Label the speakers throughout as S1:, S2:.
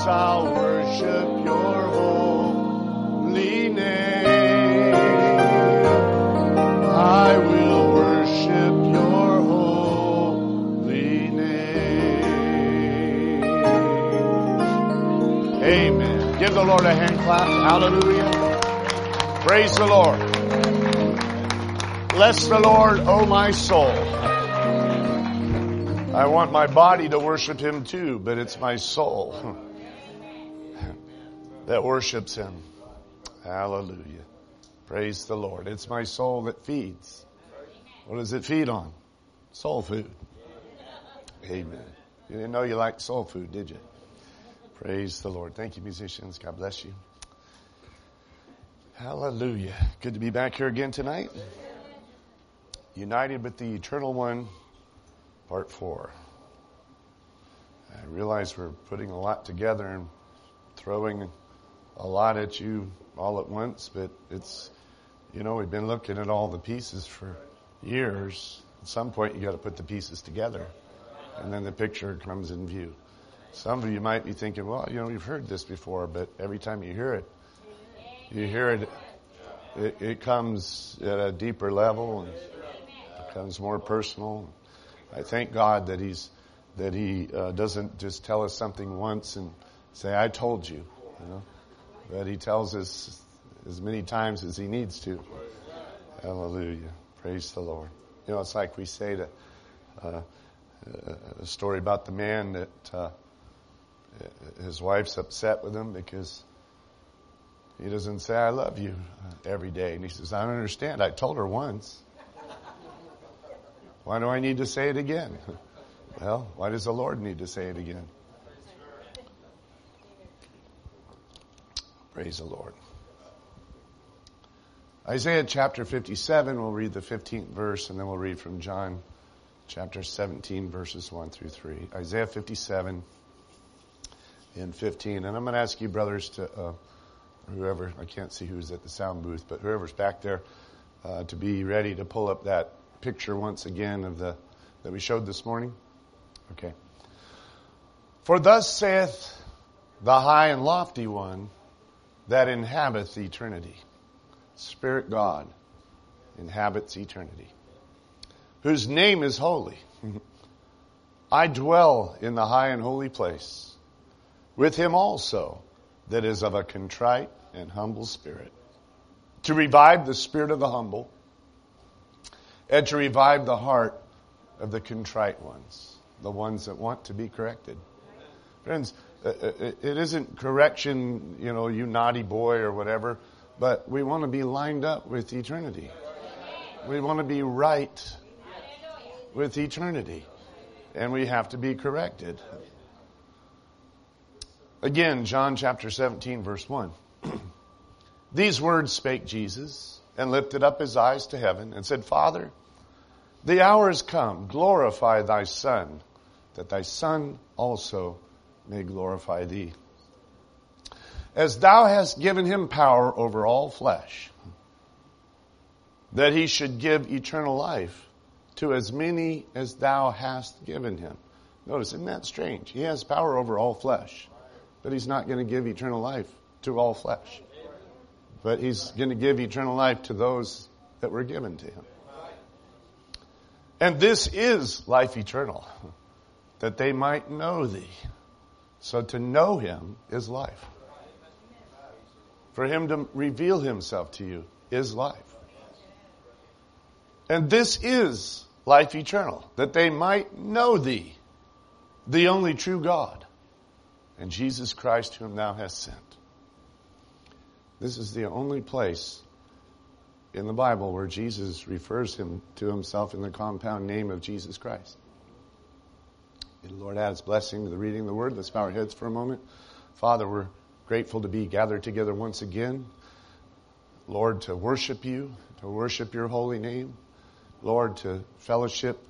S1: I'll worship your holy name. I will worship your holy name. Amen. Give the Lord a hand clap. Hallelujah. Praise the Lord. Bless the Lord, O my soul. I want my body to worship Him too, but it's my soul that worships Him. Hallelujah. Praise the Lord. It's my soul that feeds. What does it feed on? Soul food. Amen. You didn't know you liked soul food, did you? Praise the Lord. Thank you, musicians. God bless you. Hallelujah. Good to be back here again tonight. United with the Eternal One, Part 4. I realize we're putting a lot together and throwing a lot at you all at once, but it's, we've been looking at all the pieces for years. At some point you got to put the pieces together, and then the picture comes in view. Some of you might be thinking, well, you've heard this before, but every time you hear it, it comes at a deeper level and becomes more personal. I thank God that He doesn't just tell us something once and say, I told you, but He tells us as many times as He needs to. Hallelujah. Praise the Lord. It's like we say a story about the man that his wife's upset with him because he doesn't say, I love you every day. And he says, I don't understand. I told her once. Why do I need to say it again? Well, why does the Lord need to say it again? Praise the Lord. Isaiah chapter 57, we'll read the 15th verse, and then we'll read from John chapter 17, verses 1 through 3. Isaiah 57 and 15. And I'm going to ask you, brothers, to whoever, I can't see who's at the sound booth, but whoever's back there, to be ready to pull up that picture once again of that we showed this morning. Okay. For thus saith the high and lofty one that inhabiteth eternity. Spirit God inhabits eternity, whose name is holy. I dwell in the high and holy place with him also that is of a contrite and humble spirit, to revive the spirit of the humble and to revive the heart of the contrite ones, the ones that want to be corrected. Friends, it isn't correction, you naughty boy or whatever, but we want to be lined up with eternity. We want to be right with eternity. And we have to be corrected. Again, John chapter 17, verse 1. These words spake Jesus, and lifted up his eyes to heaven, and said, Father, the hour is come, glorify thy Son, that thy Son also may glorify thee. As thou hast given him power over all flesh, that he should give eternal life to as many as thou hast given him. Notice, isn't that strange? He has power over all flesh, but he's not going to give eternal life to all flesh. But he's going to give eternal life to those that were given to him. And this is life eternal, that they might know thee. So to know him is life. For him to reveal himself to you is life. And this is life eternal, that they might know thee, the only true God, and Jesus Christ whom thou hast sent. This is the only place in the Bible where Jesus refers him to himself in the compound name of Jesus Christ. May the Lord add his blessing to the reading of the word. Let's bow our heads for a moment. Father, we're grateful to be gathered together once again. Lord, to worship you, to worship your holy name. Lord, to fellowship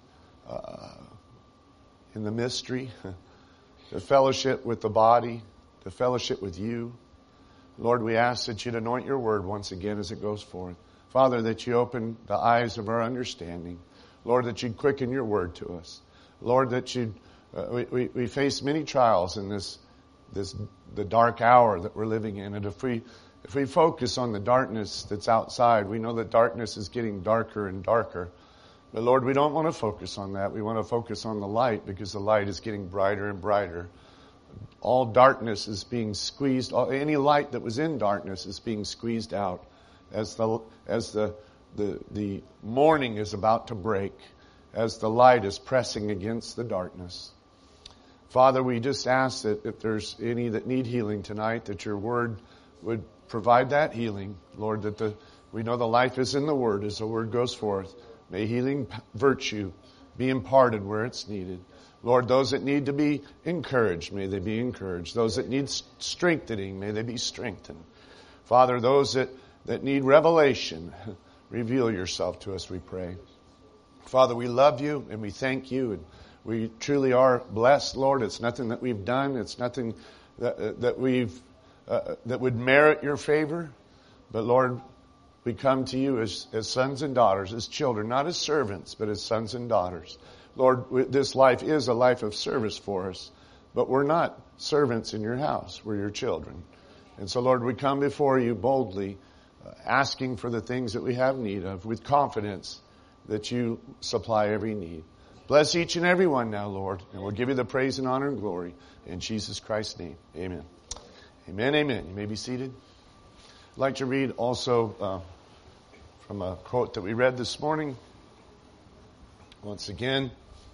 S1: in the mystery, to fellowship with the body, to fellowship with you. Lord, we ask that you'd anoint your word once again as it goes forth. Father, that you open the eyes of our understanding. Lord, that you'd quicken your word to us. Lord, that you'd, we face many trials in this the dark hour that we're living in. And if we focus on the darkness that's outside, we know that darkness is getting darker and darker. But Lord, we don't want to focus on that. We want to focus on the light, because the light is getting brighter and brighter. All darkness is being squeezed. Any light that was in darkness is being squeezed out as the morning is about to break, as the light is pressing against the darkness. Father, we just ask that if there's any that need healing tonight, that your word would provide that healing. Lord, that we know the life is in the word as the word goes forth. May healing virtue be imparted where it's needed. Lord, those that need to be encouraged, may they be encouraged. Those that need strengthening, may they be strengthened. Father, those that need revelation, reveal yourself to us, we pray. Father, we love you and we thank you, and we truly are blessed, Lord. It's nothing that we've done. It's nothing that would merit your favor. But Lord, we come to you as sons and daughters, as children, not as servants, but as sons and daughters. Lord, this life is a life of service for us, but we're not servants in your house. We're your children. And so, Lord, we come before you boldly, asking for the things that we have need of, with confidence that you supply every need. Bless each and every one now, Lord, and we'll give you the praise and honor and glory in Jesus Christ's name. Amen. Amen, amen. You may be seated. I'd like to read also from a quote that we read this morning. Once again,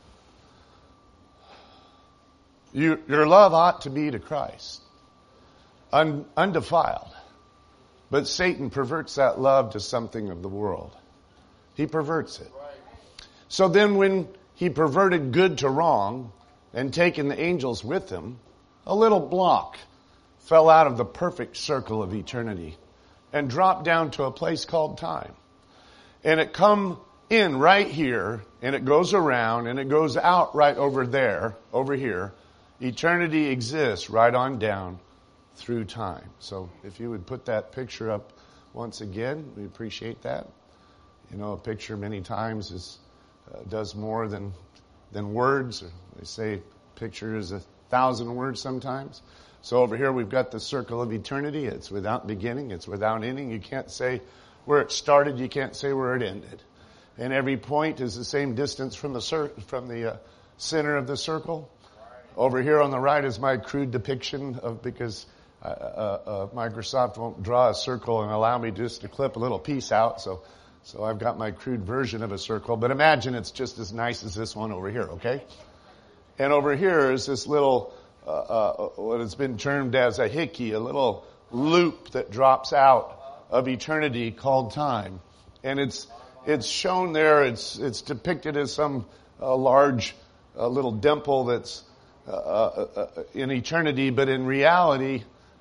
S1: your love ought to be to Christ, undefiled. But Satan perverts that love to something of the world. He perverts it. So then when he perverted good to wrong and taken the angels with him, a little block fell out of the perfect circle of eternity and dropped down to a place called time. And it come in right here, and it goes around, and it goes out right over there, over here. Eternity exists right on down through time. So if you would put that picture up once again, we appreciate that. You know, a picture many times does more than words. They say a picture is 1,000 words sometimes. So over here we've got the circle of eternity. It's without beginning. It's without ending. You can't say where it started. You can't say where it ended. And every point is the same distance from the center of the circle. Over here on the right is my crude depiction of, because Microsoft won't draw a circle and allow me just to clip a little piece out. So I've got my crude version of a circle. But imagine it's just as nice as this one over here, okay? And over here is this little, what has been termed as a hickey, a little loop that drops out of eternity called time. And it's shown there, it's depicted as some large little dimple that's in eternity, but in reality,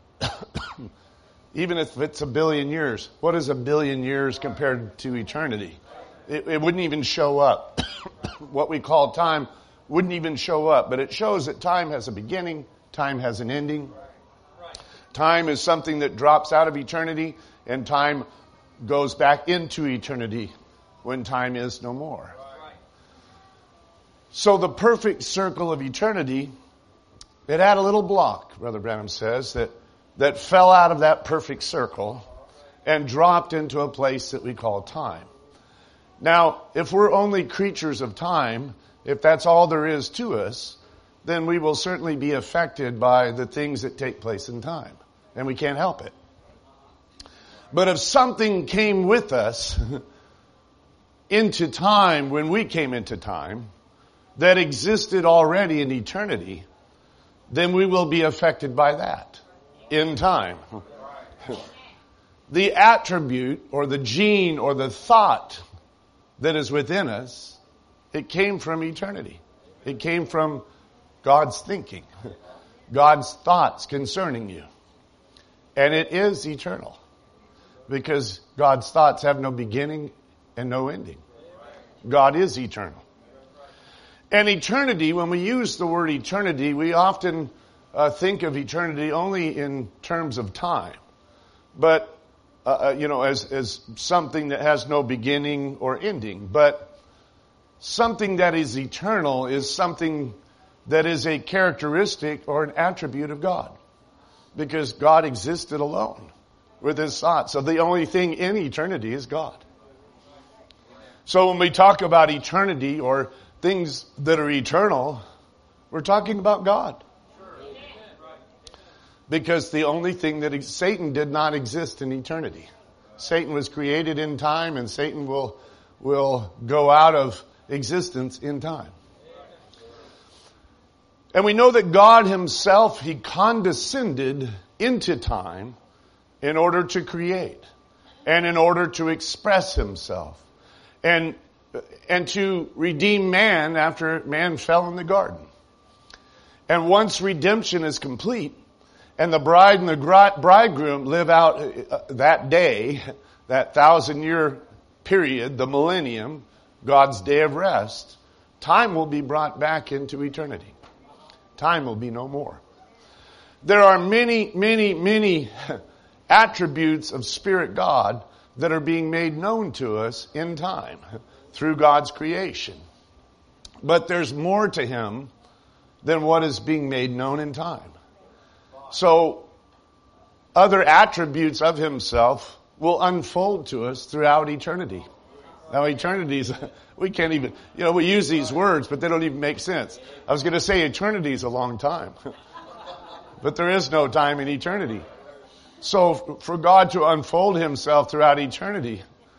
S1: even if it's 1 billion years, what is 1 billion years compared to eternity? It wouldn't even show up. What we call time wouldn't even show up, but it shows that time has a beginning, time has an ending. Time is something that drops out of eternity, and time goes back into eternity when time is no more. So the perfect circle of eternity, it had a little block, Brother Branham says, that fell out of that perfect circle and dropped into a place that we call time. Now, if we're only creatures of time, if that's all there is to us, then we will certainly be affected by the things that take place in time. And we can't help it. But if something came with us into time when we came into time that existed already in eternity, then we will be affected by that in time. The attribute or the gene or the thought that is within us, it came from eternity. It came from God's thinking, God's thoughts concerning you. And it is eternal because God's thoughts have no beginning and no ending. God is eternal. And eternity, when we use the word eternity, we often think of eternity only in terms of time. But, as something that has no beginning or ending. But something that is eternal is something that is a characteristic or an attribute of God. because God existed alone with his thoughts. So the only thing in eternity is God. So when we talk about eternity or things that are eternal, we're talking about God. Because the only thing that Satan did not exist in eternity. Satan was created in time, and Satan will go out of existence in time. And we know that God himself, he condescended into time in order to create and in order to express himself and to redeem man after man fell in the garden. And once redemption is complete, and the bride and the bridegroom live out that day, that 1,000-year period, the millennium, God's day of rest, time will be brought back into eternity. Time will be no more. There are many, many, many attributes of Spirit God that are being made known to us in time through God's creation. But there's more to him than what is being made known in time. So, other attributes of himself will unfold to us throughout eternity. Now, eternity's, we can't even, we use these words, but they don't even make sense. I was going to say eternity is a long time. But there is no time in eternity. So, for God to unfold himself throughout eternity,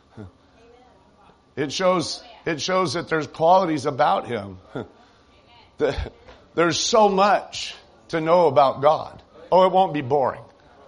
S1: it shows that there's qualities about him. There's so much to know about God. Oh, it won't be boring.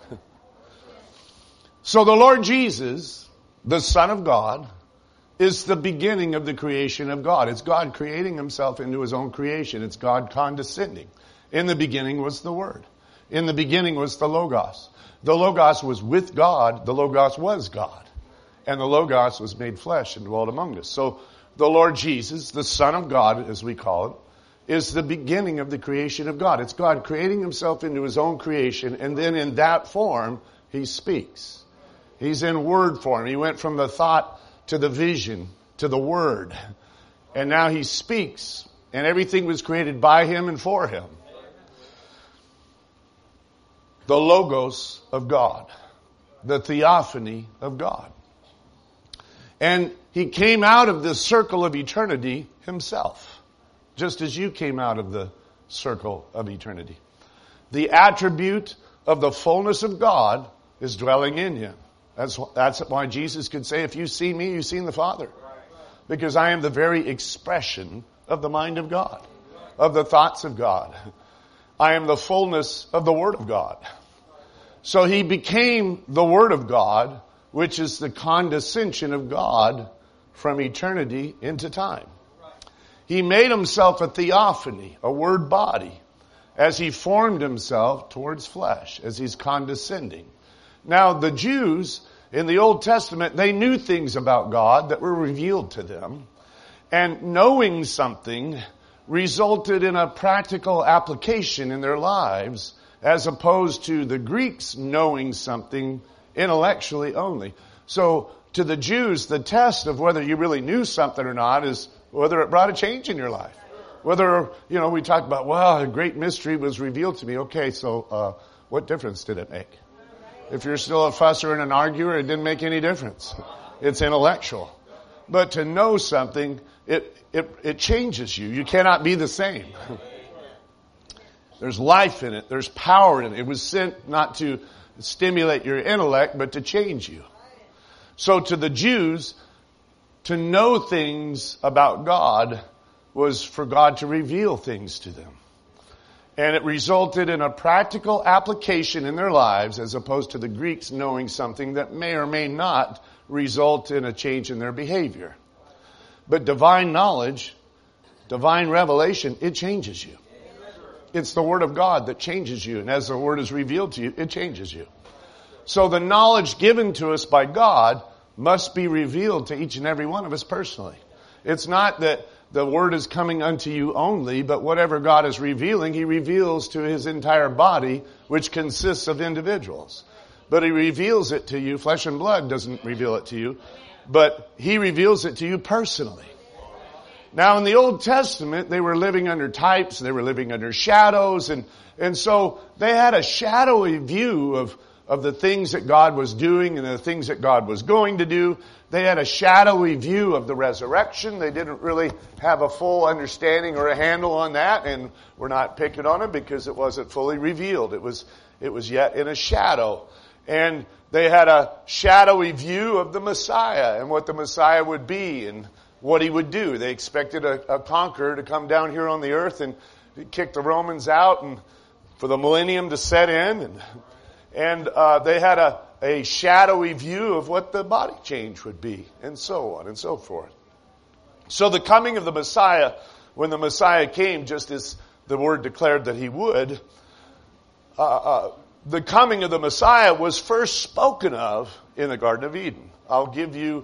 S1: So the Lord Jesus, the Son of God, is the beginning of the creation of God. It's God creating himself into his own creation. It's God condescending. In the beginning was the Word. In the beginning was the Logos. The Logos was with God. The Logos was God. And the Logos was made flesh and dwelt among us. So the Lord Jesus, the Son of God, as we call it, is the beginning of the creation of God. It's God creating himself into his own creation, and then in that form, he speaks. He's in word form. He went from the thought to the vision to the word. And now he speaks, and everything was created by him and for him. The Logos of God. The theophany of God. And he came out of this circle of eternity himself. Just as you came out of the circle of eternity. The attribute of the fullness of God is dwelling in you. That's why Jesus could say, if you see me, you've seen the Father. Because I am the very expression of the mind of God, of the thoughts of God. I am the fullness of the Word of God. So he became the Word of God, which is the condescension of God from eternity into time. He made himself a theophany, a word body, as he formed himself towards flesh, as he's condescending. Now, the Jews in the Old Testament, they knew things about God that were revealed to them. And knowing something resulted in a practical application in their lives, as opposed to the Greeks knowing something intellectually only. So, to the Jews, the test of whether you really knew something or not is whether it brought a change in your life. Whether, we talk about, well, a great mystery was revealed to me. Okay, so what difference did it make? If you're still a fusser and an arguer, it didn't make any difference. It's intellectual. But to know something, it changes you. You cannot be the same. There's life in it. There's power in it. It was sent not to stimulate your intellect, but to change you. So to the Jews, to know things about God was for God to reveal things to them. And it resulted in a practical application in their lives, as opposed to the Greeks knowing something that may or may not result in a change in their behavior. But divine knowledge, divine revelation, it changes you. It's the Word of God that changes you. And as the Word is revealed to you, it changes you. So the knowledge given to us by God must be revealed to each and every one of us personally. It's not that the Word is coming unto you only, but whatever God is revealing, He reveals to His entire body, which consists of individuals. But He reveals it to you. Flesh and blood doesn't reveal it to you, but He reveals it to you personally. Now in the Old Testament, they were living under types, they were living under shadows, and so they had a shadowy view of the things that God was doing and the things that God was going to do. They had a shadowy view of the resurrection. They didn't really have a full understanding or a handle on that, and we're not picking on them because it wasn't fully revealed. It was yet in a shadow. And they had a shadowy view of the Messiah and what the Messiah would be and what he would do. They expected a conqueror to come down here on the earth and kick the Romans out and for the millennium to set in. And they had a shadowy view of what the body change would be, and so on and so forth. So the coming of the Messiah, when the Messiah came, just as the word declared that he would, the coming of the Messiah was first spoken of in the Garden of Eden. I'll give you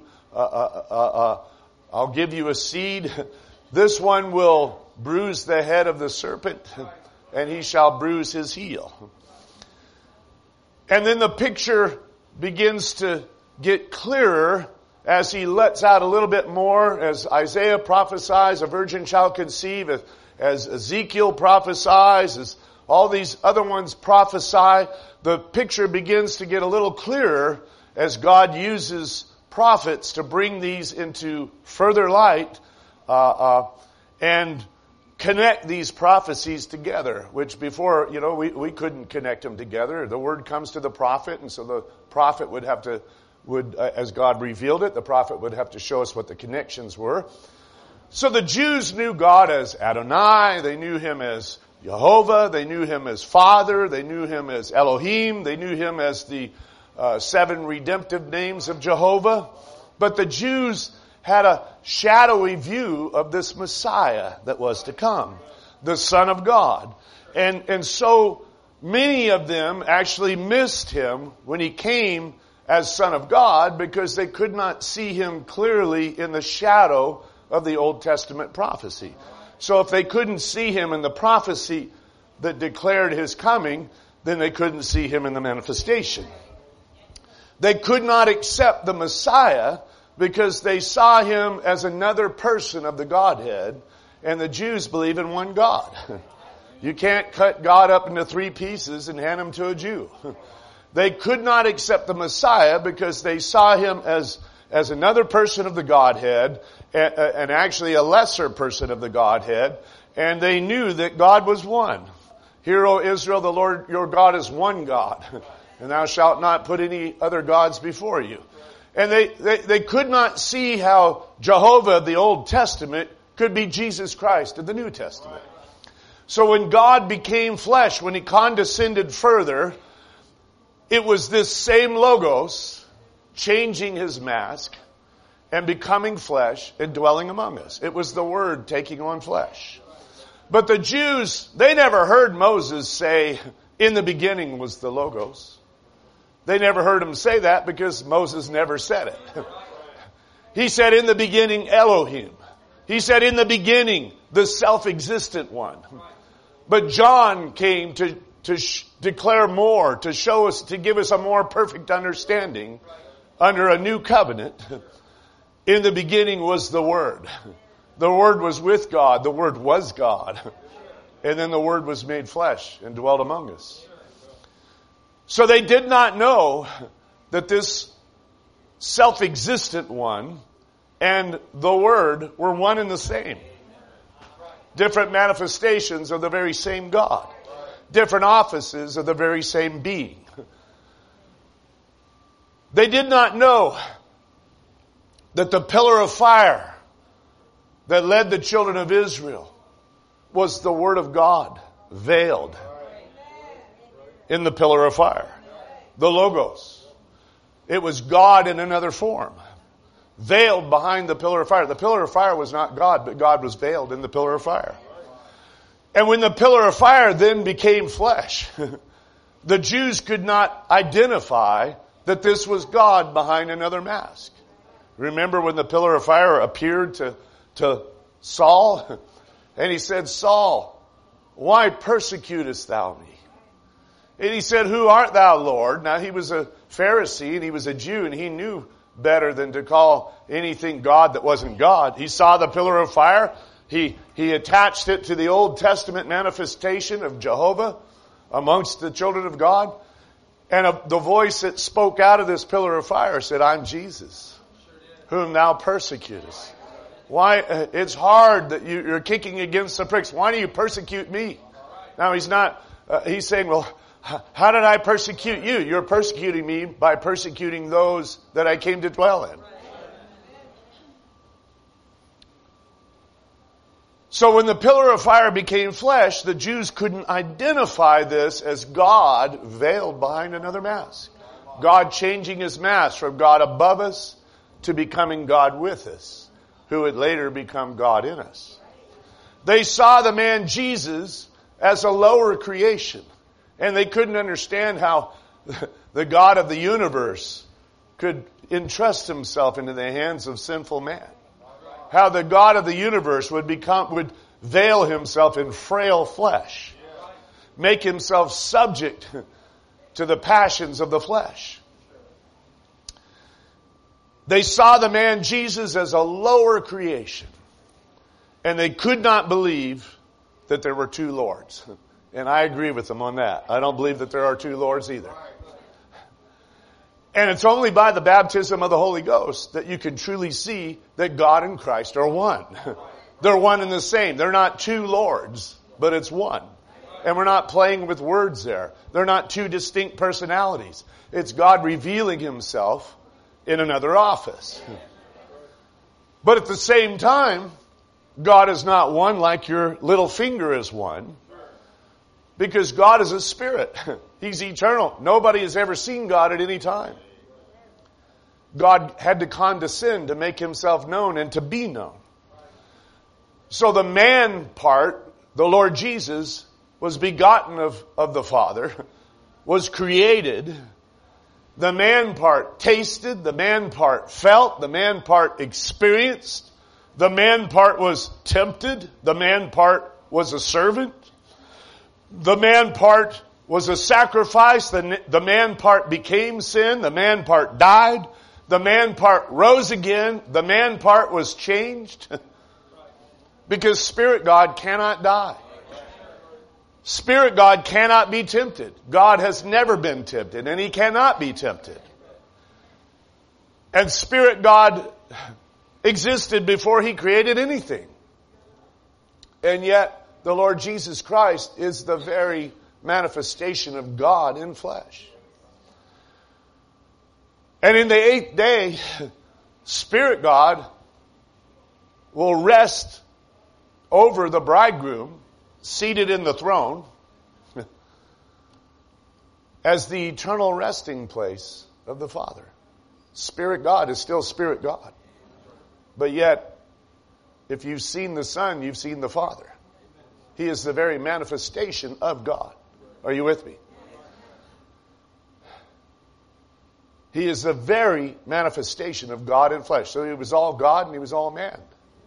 S1: a seed. This one will bruise the head of the serpent, and he shall bruise his heel. And then the picture begins to get clearer as he lets out a little bit more, as Isaiah prophesies, a virgin shall conceive, as Ezekiel prophesies, as all these other ones prophesy. The picture begins to get a little clearer as God uses prophets to bring these into further light and connect these prophecies together, which before, we couldn't connect them together. The word comes to the prophet, and so the prophet as God revealed it, the prophet would have to show us what the connections were. So the Jews knew God as Adonai, they knew him as Jehovah, they knew him as Father, they knew him as Elohim, they knew him as the 7 redemptive names of Jehovah. But the Jews had a shadowy view of this Messiah that was to come, the Son of God. And so many of them actually missed him when he came as Son of God because they could not see him clearly in the shadow of the Old Testament prophecy. So if they couldn't see him in the prophecy that declared his coming, then they couldn't see him in the manifestation. They could not accept the Messiah because they saw him as another person of the Godhead, and the Jews believe in one God. You can't cut God up into 3 pieces and hand him to a Jew. They could not accept the Messiah because they saw him as another person of the Godhead, and actually a lesser person of the Godhead, and they knew that God was one. Hear, O Israel, the Lord your God is one God, and thou shalt not put any other gods before you. And they could not see how Jehovah of the Old Testament could be Jesus Christ of the New Testament. So when God became flesh, when he condescended further, it was this same Logos changing his mask and becoming flesh and dwelling among us. It was the Word taking on flesh. But the Jews, they never heard Moses say, in the beginning was the Logos. They never heard him say that because Moses never said it. He said, in the beginning, Elohim. He said, in the beginning, the self-existent one. But John came to declare more, to show us, to give us a more perfect understanding under a new covenant. In the beginning was the Word. The Word was with God. The Word was God. And then the Word was made flesh and dwelt among us. So they did not know that this self-existent one and the Word were one and the same. Different manifestations of the very same God. Different offices of the very same being. They did not know that the pillar of fire that led the children of Israel was the Word of God veiled in the pillar of fire. The Logos. It was God in another form. Veiled behind the pillar of fire. The pillar of fire was not God, but God was veiled in the pillar of fire. And when the pillar of fire then became flesh, the Jews could not identify that this was God behind another mask. Remember when the pillar of fire appeared to Saul? And he said, Saul, why persecutest thou me? And he said, who art thou, Lord? Now he was a Pharisee and he was a Jew and he knew better than to call anything God that wasn't God. He saw the pillar of fire. He attached it to the Old Testament manifestation of Jehovah amongst the children of God. And the voice that spoke out of this pillar of fire said, I'm Jesus, whom thou persecutest. Why? It's hard that you're kicking against the pricks. Why do you persecute me? Now he's saying, well, how did I persecute you? You're persecuting me by persecuting those that I came to dwell in. So when the pillar of fire became flesh, the Jews couldn't identify this as God veiled behind another mask. God changing his mask from God above us to becoming God with us, who would later become God in us. They saw the man Jesus as a lower creation, and they couldn't understand how the God of the universe could entrust himself into the hands of sinful man. How the God of the universe would veil himself in frail flesh, make himself subject to the passions of the flesh. They saw the man Jesus as a lower creation, and they could not believe that there were two Lords. And I agree with them on that. I don't believe that there are two Lords either. And it's only by the baptism of the Holy Ghost that you can truly see that God and Christ are one. They're one and the same. They're not two Lords, but it's one. And we're not playing with words there. They're not two distinct personalities. It's God revealing himself in another office. But at the same time, God is not one like your little finger is one. Because God is a spirit. He's eternal. Nobody has ever seen God at any time. God had to condescend to make himself known and to be known. So the man part, the Lord Jesus, was begotten of the Father, was created. The man part tasted, the man part felt, the man part experienced, the man part was tempted, the man part was a servant. The man part was a sacrifice. The man part became sin. The man part died. The man part rose again. The man part was changed. Because Spirit God cannot die. Spirit God cannot be tempted. God has never been tempted, and he cannot be tempted. And Spirit God existed before he created anything. And yet, the Lord Jesus Christ is the very manifestation of God in flesh. And in the 8th day, Spirit God will rest over the bridegroom, seated in the throne, as the eternal resting place of the Father. Spirit God is still Spirit God. But yet, if you've seen the Son, you've seen the Father. He is the very manifestation of God. Are you with me? He is the very manifestation of God in flesh. So he was all God and he was all man.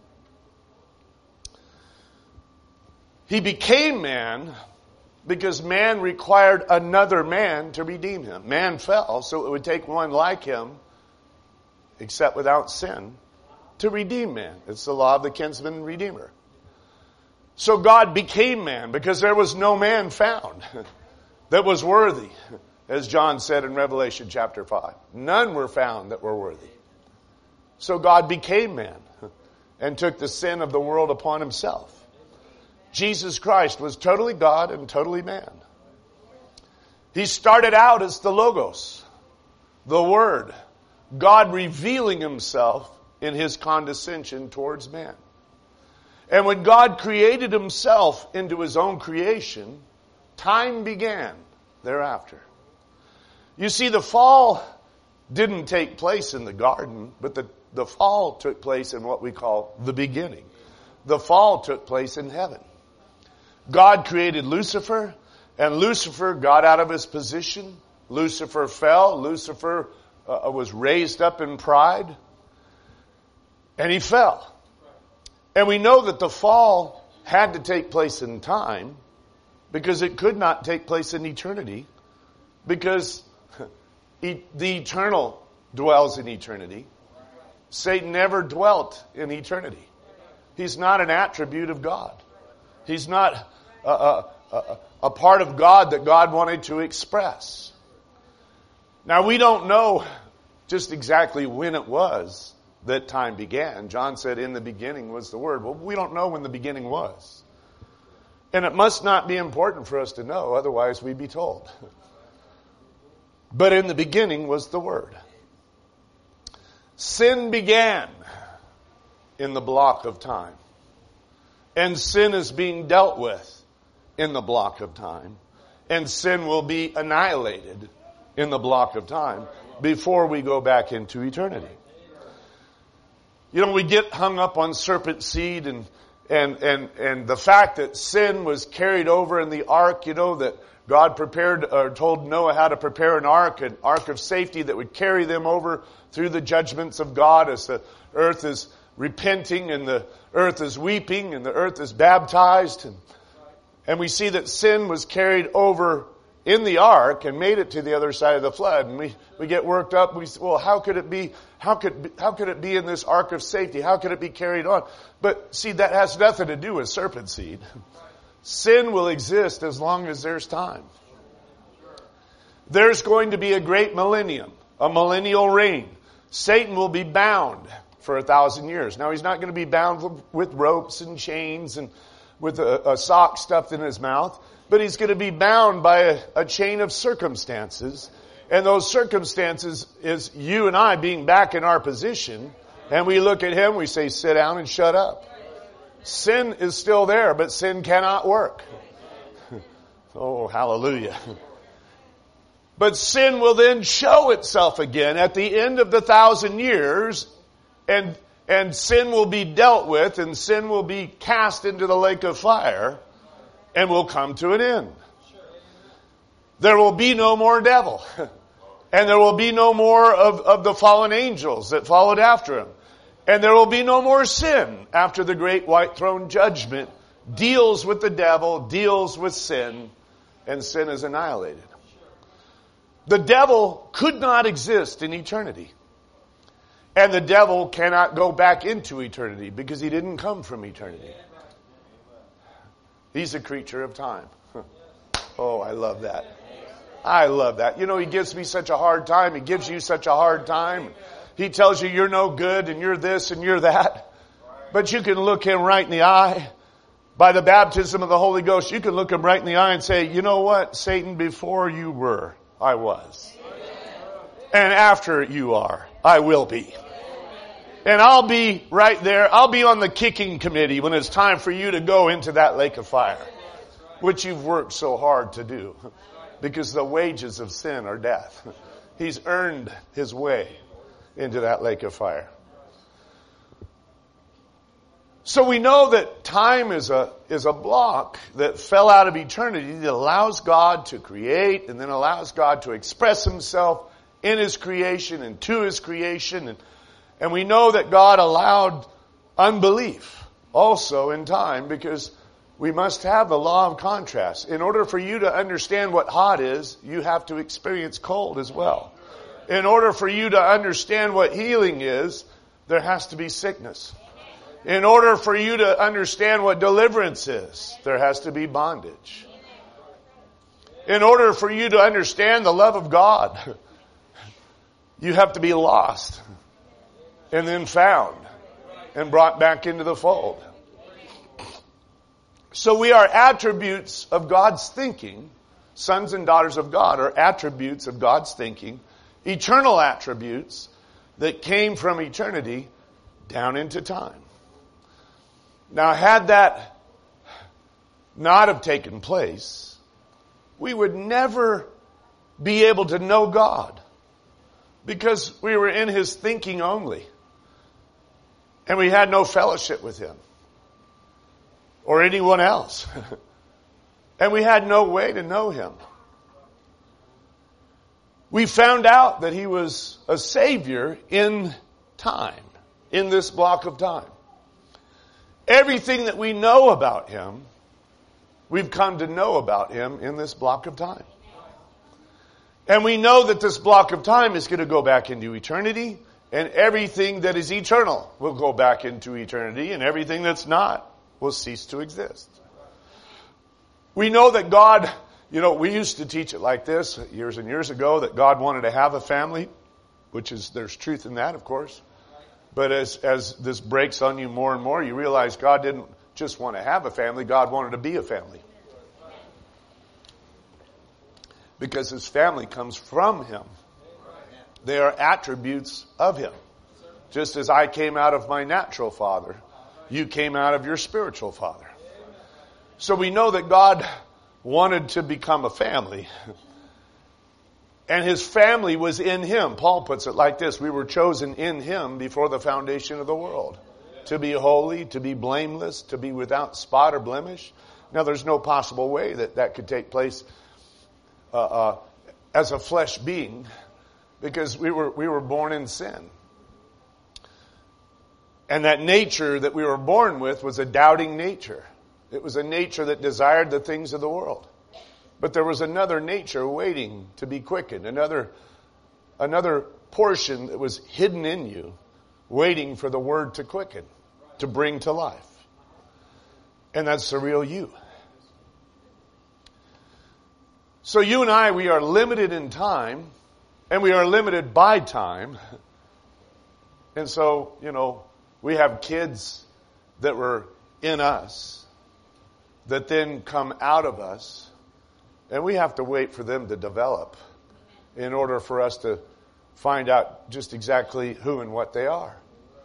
S1: He became man because man required another man to redeem him. Man fell, so it would take one like him, except without sin, to redeem man. It's the law of the kinsman and redeemer. So God became man because there was no man found that was worthy, as John said in Revelation chapter 5. None were found that were worthy. So God became man and took the sin of the world upon himself. Jesus Christ was totally God and totally man. He started out as the Logos, the Word, God revealing himself in his condescension towards man. And when God created himself into his own creation, time began thereafter. You see, the fall didn't take place in the garden, but the fall took place in what we call the beginning. The fall took place in heaven. God created Lucifer, and Lucifer got out of his position. Lucifer fell. Lucifer was raised up in pride, and he fell. And we know that the fall had to take place in time because it could not take place in eternity because the eternal dwells in eternity. Satan never dwelt in eternity. He's not an attribute of God. He's not a part of God that God wanted to express. Now, we don't know just exactly when it was that time began. John said, in the beginning was the Word. Well, we don't know when the beginning was. And it must not be important for us to know, otherwise we'd be told. But in the beginning was the Word. Sin began in the block of time. And sin is being dealt with in the block of time. And sin will be annihilated in the block of time before we go back into eternity. You know, we get hung up on serpent seed and the fact that sin was carried over in the ark, you know, that God prepared or told Noah how to prepare an ark of safety that would carry them over through the judgments of God as the earth is repenting and the earth is weeping and the earth is baptized. And we see that sin was carried over in the ark and made it to the other side of the flood. And we get worked up. We say, well, how could it be? How could it be in this ark of safety? How could it be carried on? But see, that has nothing to do with serpent seed. Sin will exist as long as there's time. There's going to be a great millennium, a millennial reign. Satan will be bound for 1,000 years. Now, he's not going to be bound with ropes and chains and with a sock stuffed in his mouth, but he's going to be bound by a chain of circumstances. And those circumstances is you and I being back in our position, and we look at him, we say, sit down and shut up. Sin is still there, but sin cannot work. Oh, hallelujah. But sin will then show itself again at the end of the 1,000 years, and sin will be dealt with, and sin will be cast into the lake of fire, and will come to an end. There will be no more devil. And there will be no more of the fallen angels that followed after him. And there will be no more sin after the great white throne judgment deals with the devil, deals with sin, and sin is annihilated. The devil could not exist in eternity. And the devil cannot go back into eternity because he didn't come from eternity. He's a creature of time. Oh, I love that. I love that. You know, he gives me such a hard time. He gives you such a hard time. He tells you you're no good and you're this and you're that. But you can look him right in the eye. By the baptism of the Holy Ghost, you can look him right in the eye and say, you know what, Satan, before you were, I was. And after you are, I will be. And I'll be right there. I'll be on the kicking committee when it's time for you to go into that lake of fire, which you've worked so hard to do. Because the wages of sin are death. He's earned his way into that lake of fire. So we know that time is a block that fell out of eternity that allows God to create and then allows God to express himself in his creation and to his creation. And we know that God allowed unbelief also in time because we must have the law of contrast. In order for you to understand what hot is, you have to experience cold as well. In order for you to understand what healing is, there has to be sickness. In order for you to understand what deliverance is, there has to be bondage. In order for you to understand the love of God, you have to be lost and then found and brought back into the fold. So we are attributes of God's thinking. Sons and daughters of God are attributes of God's thinking. Eternal attributes that came from eternity down into time. Now, had that not have taken place, we would never be able to know God because we were in his thinking only. And we had no fellowship with him or anyone else. And we had no way to know him. We found out that he was a Savior in time, in this block of time. Everything that we know about him, we've come to know about him in this block of time. And we know that this block of time is going to go back into eternity, and everything that is eternal will go back into eternity, and everything that's not will cease to exist. We know that God, we used to teach it like this years and years ago, that God wanted to have a family, there's truth in that, of course. But as this breaks on you more and more, you realize God didn't just want to have a family, God wanted to be a family. Because his family comes from him. They are attributes of him. Just as I came out of my natural father, you came out of your spiritual father. So we know that God wanted to become a family. And his family was in him. Paul puts it like this: we were chosen in him before the foundation of the world. To be holy, to be blameless, to be without spot or blemish. Now there's no possible way that could take place as a flesh being, because we were born in sin. And that nature that we were born with was a doubting nature. It was a nature that desired the things of the world. But there was another nature waiting to be quickened, another portion that was hidden in you, waiting for the word to quicken, to bring to life. And that's the real you. So you and I, we are limited in time, and we are limited by time. And so, we have kids that were in us that then come out of us, and we have to wait for them to develop in order for us to find out just exactly who and what they are.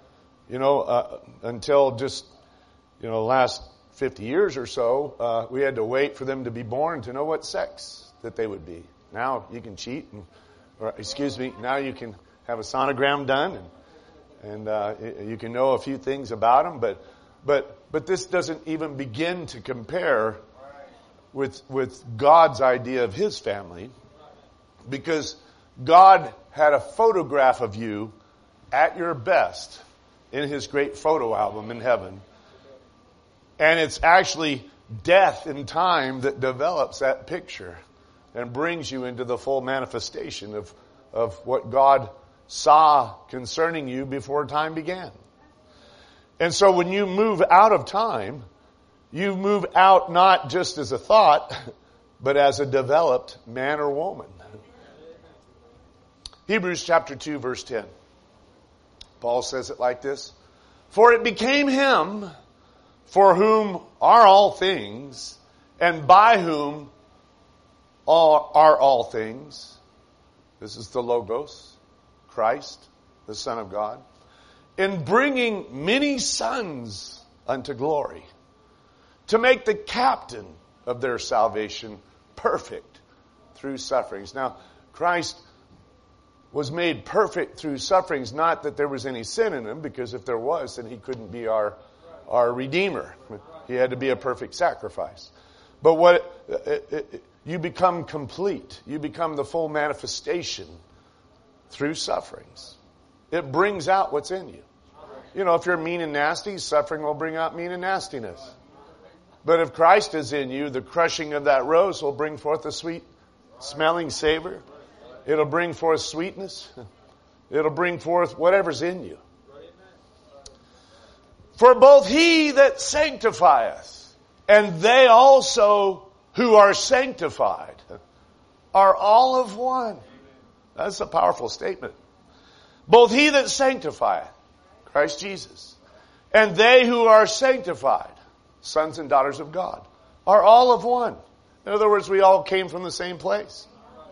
S1: Until just, last 50 years or so, we had to wait for them to be born to know what sex that they would be. Now you can cheat, now you can have a sonogram done, and you can know a few things about them, but this doesn't even begin to compare with God's idea of his family, because God had a photograph of you at your best in his great photo album in heaven. And it's actually death in time that develops that picture and brings you into the full manifestation of what God saw concerning you before time began. And so when you move out of time, you move out not just as a thought, but as a developed man or woman. Hebrews chapter 2, verse 10. Paul says it like this: for it became him for whom are all things, and by whom are all things. This is the Logos, Christ, the Son of God, in bringing many sons unto glory, to make the captain of their salvation perfect through sufferings. Now, Christ was made perfect through sufferings, not that there was any sin in him, because if there was, then he couldn't be our Redeemer. He had to be a perfect sacrifice. But you become complete. You become the full manifestation through sufferings. It brings out what's in you. If you're mean and nasty, suffering will bring out mean and nastiness. But if Christ is in you, the crushing of that rose will bring forth a sweet smelling savor. It'll bring forth sweetness. It'll bring forth whatever's in you. For both he that sanctifieth and they also who are sanctified are all of one. That's a powerful statement. Both he that sanctifieth, Christ Jesus, and they who are sanctified, sons and daughters of God, are all of one. In other words, we all came from the same place.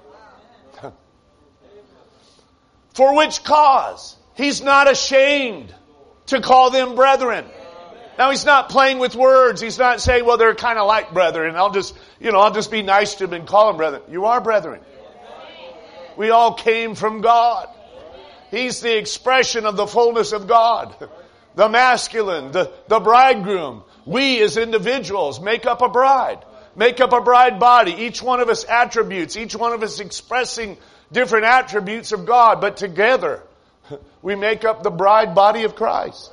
S1: For which cause he's not ashamed to call them brethren. Now he's not playing with words. He's not saying, well, they're kind of like brethren. I'll just be nice to them and call them brethren. You are brethren. We all came from God. He's the expression of the fullness of God. The masculine, the bridegroom. We as individuals make up a bride. Make up a bride body. Each one of us attributes. Each one of us expressing different attributes of God. But together, we make up the bride body of Christ.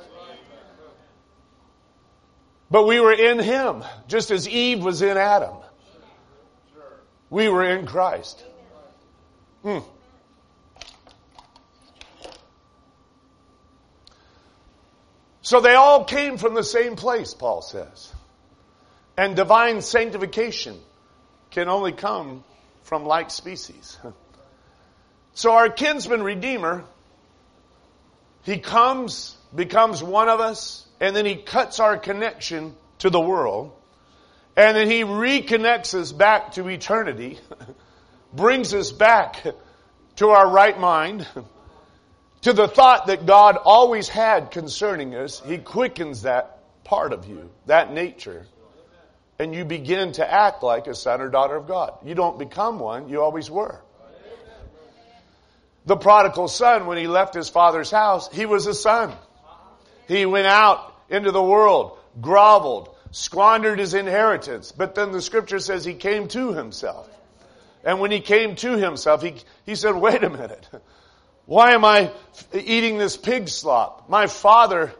S1: But we were in him, just as Eve was in Adam. We were in Christ. So they all came from the same place, Paul says. And divine sanctification can only come from like species. So our kinsman redeemer, he comes, becomes one of us, and then he cuts our connection to the world. And then he reconnects us back to eternity, brings us back to our right mind, to the thought that God always had concerning us. He quickens that part of you, that nature, and you begin to act like a son or daughter of God. You don't become one, you always were. The prodigal son, when he left his father's house, he was a son. He went out into the world, groveled, squandered his inheritance. But then the scripture says he came to himself. And when he came to himself, he said, wait a minute. Why am I eating this pig slop? My father,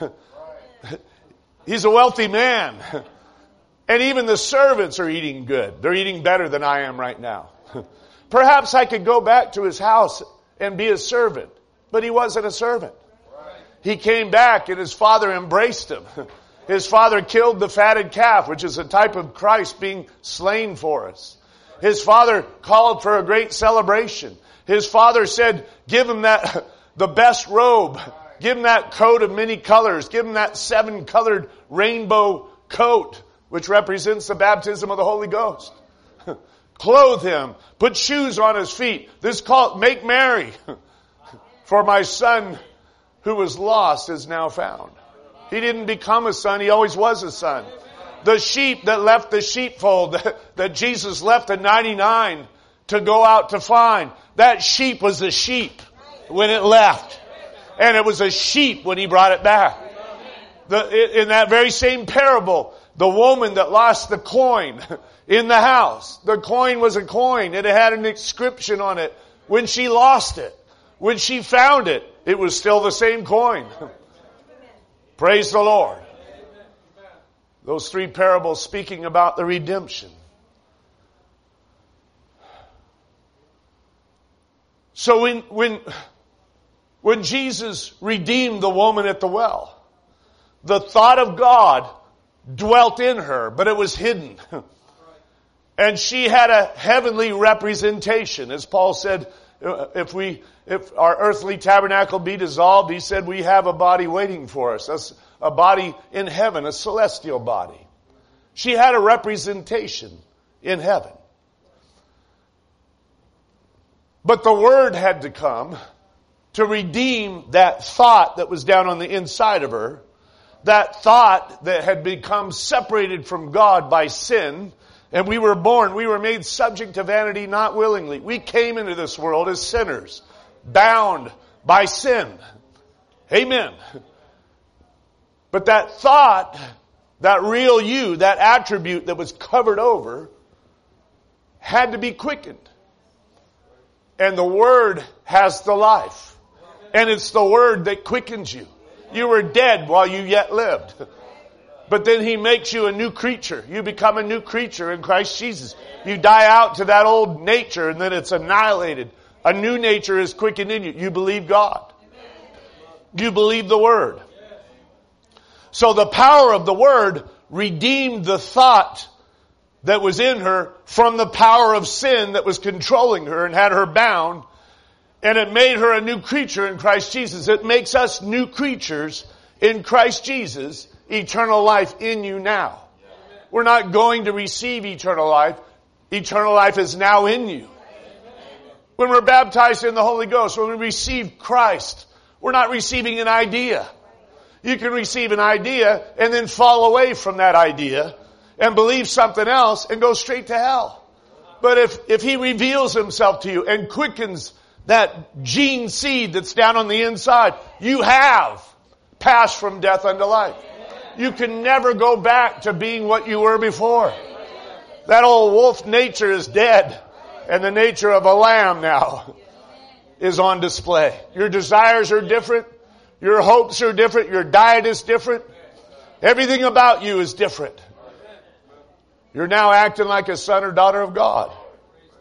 S1: he's a wealthy man. And even the servants are eating good. They're eating better than I am right now. Perhaps I could go back to his house and be a servant. But he wasn't a servant. He came back and his father embraced him. His father killed the fatted calf, which is a type of Christ being slain for us. His father called for a great celebration. His father said, give him the best robe. Give him that coat of many colors. Give him that 7-colored rainbow coat, which represents the baptism of the Holy Ghost. Clothe him. Put shoes on his feet. This called, make merry. For my son who was lost is now found. He didn't become a son. He always was a son. The sheep that left the sheepfold, that Jesus left the 99 to go out to find. That sheep was a sheep when it left. And it was a sheep when he brought it back. In that very same parable, the woman that lost the coin in the house. The coin was a coin. It had an inscription on it when she lost it. When she found it, it was still the same coin. Praise the Lord. Those 3 parables speaking about the redemption. So when Jesus redeemed the woman at the well, the thought of God dwelt in her, but it was hidden. And she had a heavenly representation. As Paul said, if our earthly tabernacle be dissolved, he said we have a body waiting for us. A body in heaven, a celestial body. She had a representation in heaven. But the Word had to come to redeem that thought that was down on the inside of her. That thought that had become separated from God by sin. And we were made subject to vanity not willingly. We came into this world as sinners, bound by sin. Amen. But that thought, that real you, that attribute that was covered over, had to be quickened. And the Word has the life. And it's the Word that quickens you. You were dead while you yet lived. But then He makes you a new creature. You become a new creature in Christ Jesus. You die out to that old nature and then it's annihilated. A new nature is quickened in you. You believe God. You believe the Word. So the power of the Word redeemed the thought that was in her from the power of sin that was controlling her and had her bound. And it made her a new creature in Christ Jesus. It makes us new creatures in Christ Jesus. Eternal life in you now. We're not going to receive eternal life. Eternal life is now in you. When we're baptized in the Holy Ghost, when we receive Christ, we're not receiving an idea. You can receive an idea and then fall away from that idea and believe something else and go straight to hell. But if He reveals Himself to you and quickens that gene seed that's down on the inside, you have passed from death unto life. You can never go back to being what you were before. That old wolf nature is dead, and the nature of a lamb now is on display. Your desires are different. Your hopes are different. Your diet is different. Everything about you is different. You're now acting like a son or daughter of God.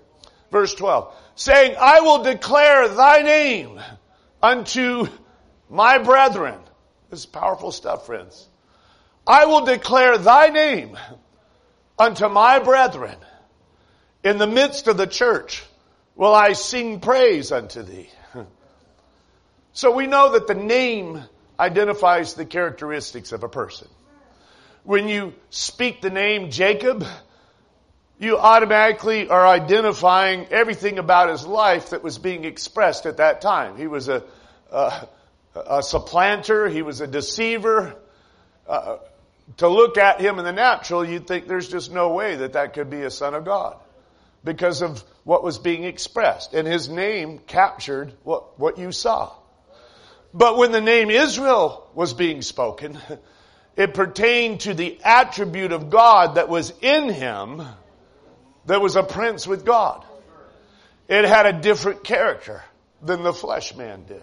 S1: Verse 12. Saying, I will declare thy name unto my brethren. This is powerful stuff, friends. I will declare thy name unto my brethren. In the midst of the church will I sing praise unto thee. So we know that the name identifies the characteristics of a person. When you speak the name Jacob, you automatically are identifying everything about his life that was being expressed at that time. He was a supplanter. He was a deceiver. To look at him in the natural, you'd think there's just no way that could be a son of God because of what was being expressed. And his name captured what you saw. But when the name Israel was being spoken, it pertained to the attribute of God that was in him, that was a prince with God. It had a different character than the flesh man did.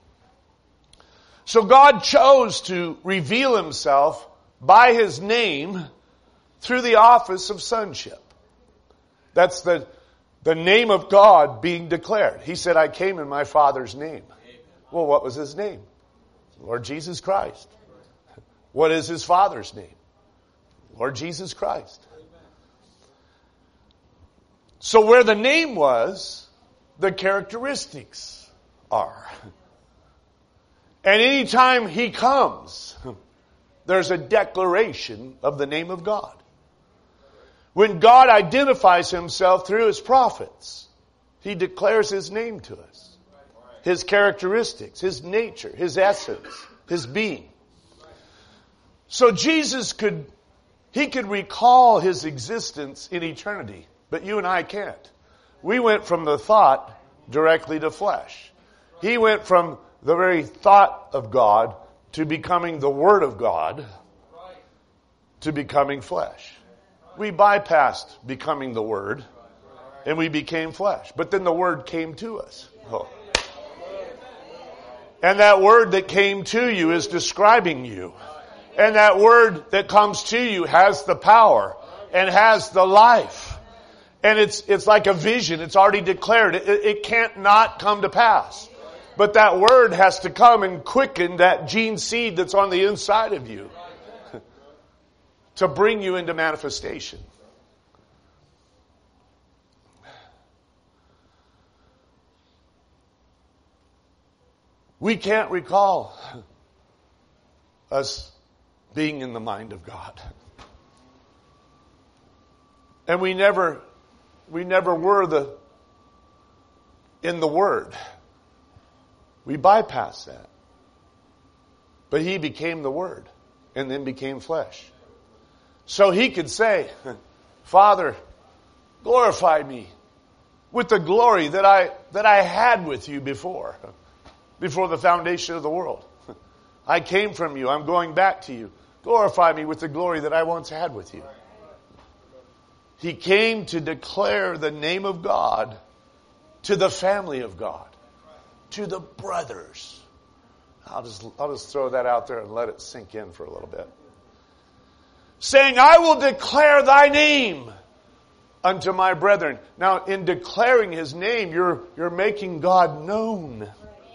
S1: So God chose to reveal himself by his name through the office of sonship. That's the name of God being declared. He said, I came in my Father's name. Well, what was his name? Lord Jesus Christ. What is his Father's name? Lord Jesus Christ. So where the name was, the characteristics are. And anytime he comes, there's a declaration of the name of God. When God identifies himself through his prophets, he declares his name to us. His characteristics, his nature, his essence, his being. So Jesus could recall his existence in eternity, but you and I can't. We went from the thought directly to flesh. He went from the very thought of God to becoming the Word of God to becoming flesh. We bypassed becoming the Word and we became flesh. But then the Word came to us. Oh. And that Word that came to you is describing you. And that Word that comes to you has the power and has the life. And it's like a vision. It's already declared. It can't not come to pass. But that Word has to come and quicken that gene seed that's on the inside of you to bring you into manifestation. We can't recall us being in the mind of God. And we never were in the Word. We bypassed that. But he became the Word and then became flesh. So he could say, Father, glorify me with the glory that I had with you before the foundation of the world. I came from you. I'm going back to you. Glorify me with the glory that I once had with you. He came to declare the name of God to the family of God, to the brothers. I'll just throw that out there and let it sink in for a little bit. Saying, I will declare thy name unto my brethren. Now, in declaring his name, you're making God known.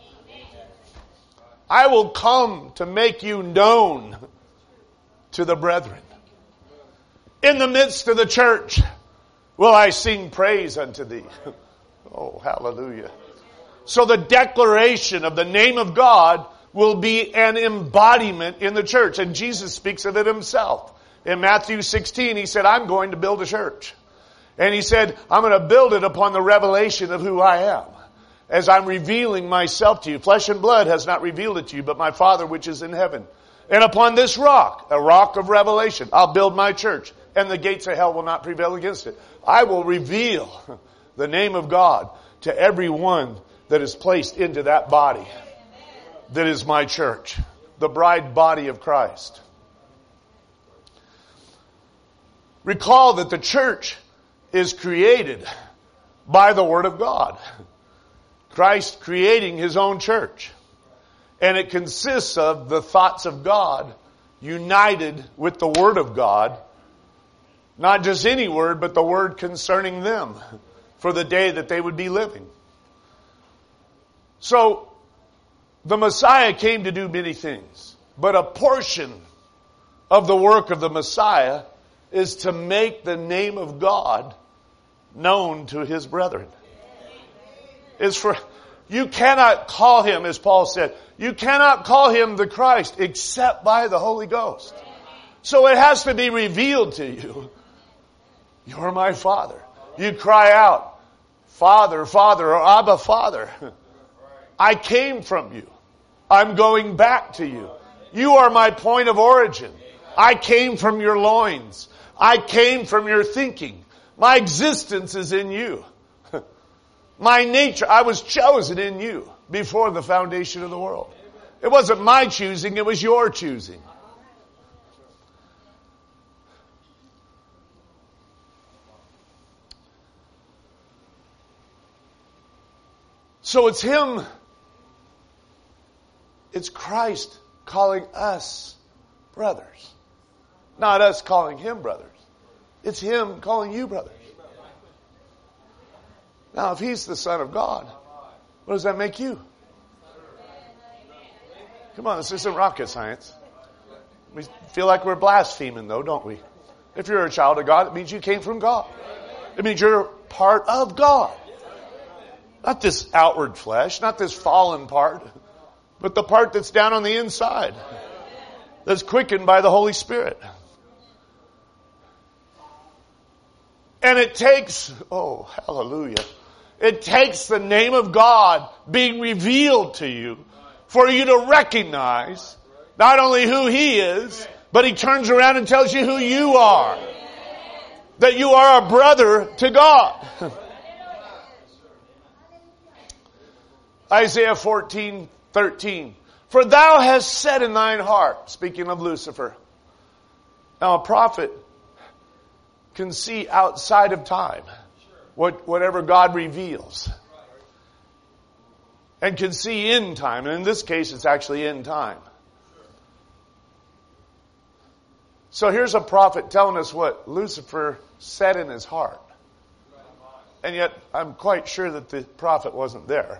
S1: I will come to make you known to the brethren. In the midst of the church will I sing praise unto thee. Oh, hallelujah. So the declaration of the name of God will be an embodiment in the church. And Jesus speaks of it himself. In Matthew 16, he said, I'm going to build a church. And he said, I'm going to build it upon the revelation of who I am. As I'm revealing myself to you. Flesh and blood has not revealed it to you, but my Father which is in heaven. And upon this rock, a rock of revelation, I'll build my church. And the gates of hell will not prevail against it. I will reveal the name of God to everyone that is placed into that body. That is my church. The bride body of Christ. Recall that the church is created by the Word of God. Christ creating his own church. And it consists of the thoughts of God united with the Word of God. Not just any word, but the word concerning them. for the day that they would be living. So, the Messiah came to do many things, but a portion of the work of the Messiah is to make the name of God known to his brethren. You cannot call him, as Paul said, you cannot call him the Christ except by the Holy Ghost. So it has to be revealed to you. You're my Father. You cry out, Father, Father, or Abba, Father. I came from you. I'm going back to you. You are my point of origin. I came from your loins. I came from your thinking. My existence is in you. My nature, I was chosen in you before the foundation of the world. It wasn't my choosing, it was your choosing. So it's him, it's Christ calling us brothers. Not us calling him brothers. It's him calling you brothers. Now, if he's the Son of God, what does that make you? Come on, this isn't rocket science. We feel like we're blaspheming, though, don't we? If you're a child of God, it means you came from God. It means you're part of God. Not this outward flesh, not this fallen part, but the part that's down on the inside, that's quickened by the Holy Spirit. And it takes, oh, hallelujah. It takes the name of God being revealed to you for you to recognize not only who he is, but he turns around and tells you who you are. That you are a brother to God. Isaiah 14:13. For thou hast said in thine heart, speaking of Lucifer. Now a prophet can see outside of time whatever God reveals. And can see in time. And in this case, it's actually in time. So here's a prophet telling us what Lucifer said in his heart. And yet, I'm quite sure that the prophet wasn't there.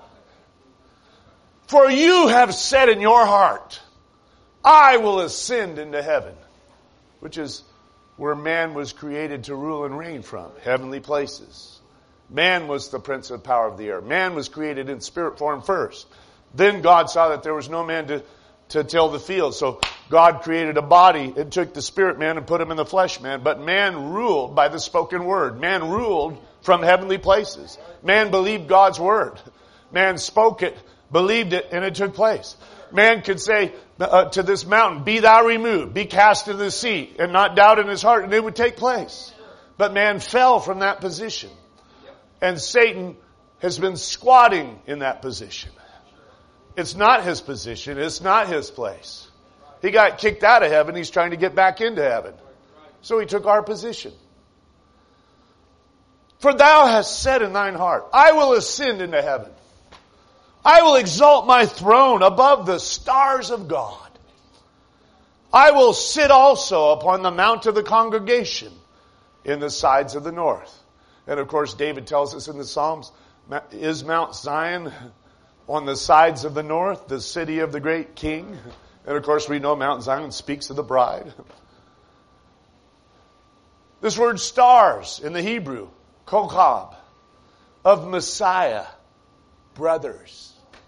S1: For you have said in your heart, I will ascend into heaven. Which is where man was created to rule and reign from. Heavenly places. Man was the prince of power of the air. Man was created in spirit form first. Then God saw that there was no man to till the field. So God created a body and took the spirit man and put him in the flesh man. But man ruled by the spoken word. Man ruled from heavenly places. Man believed God's word. Man spoke it, believed it, and it took place. Man could say to this mountain, be thou removed, be cast into the sea, and not doubt in his heart, and it would take place. But man fell from that position. And Satan has been squatting in that position. It's not his position. It's not his place. He got kicked out of heaven. He's trying to get back into heaven. So he took our position. For thou hast said in thine heart, I will ascend into heaven. I will exalt my throne above the stars of God. I will sit also upon the mount of the congregation in the sides of the north. And of course, David tells us in the Psalms, is Mount Zion on the sides of the north, the city of the great king? And of course, we know Mount Zion speaks of the bride. This word stars in the Hebrew, kokab, of Messiah, brothers.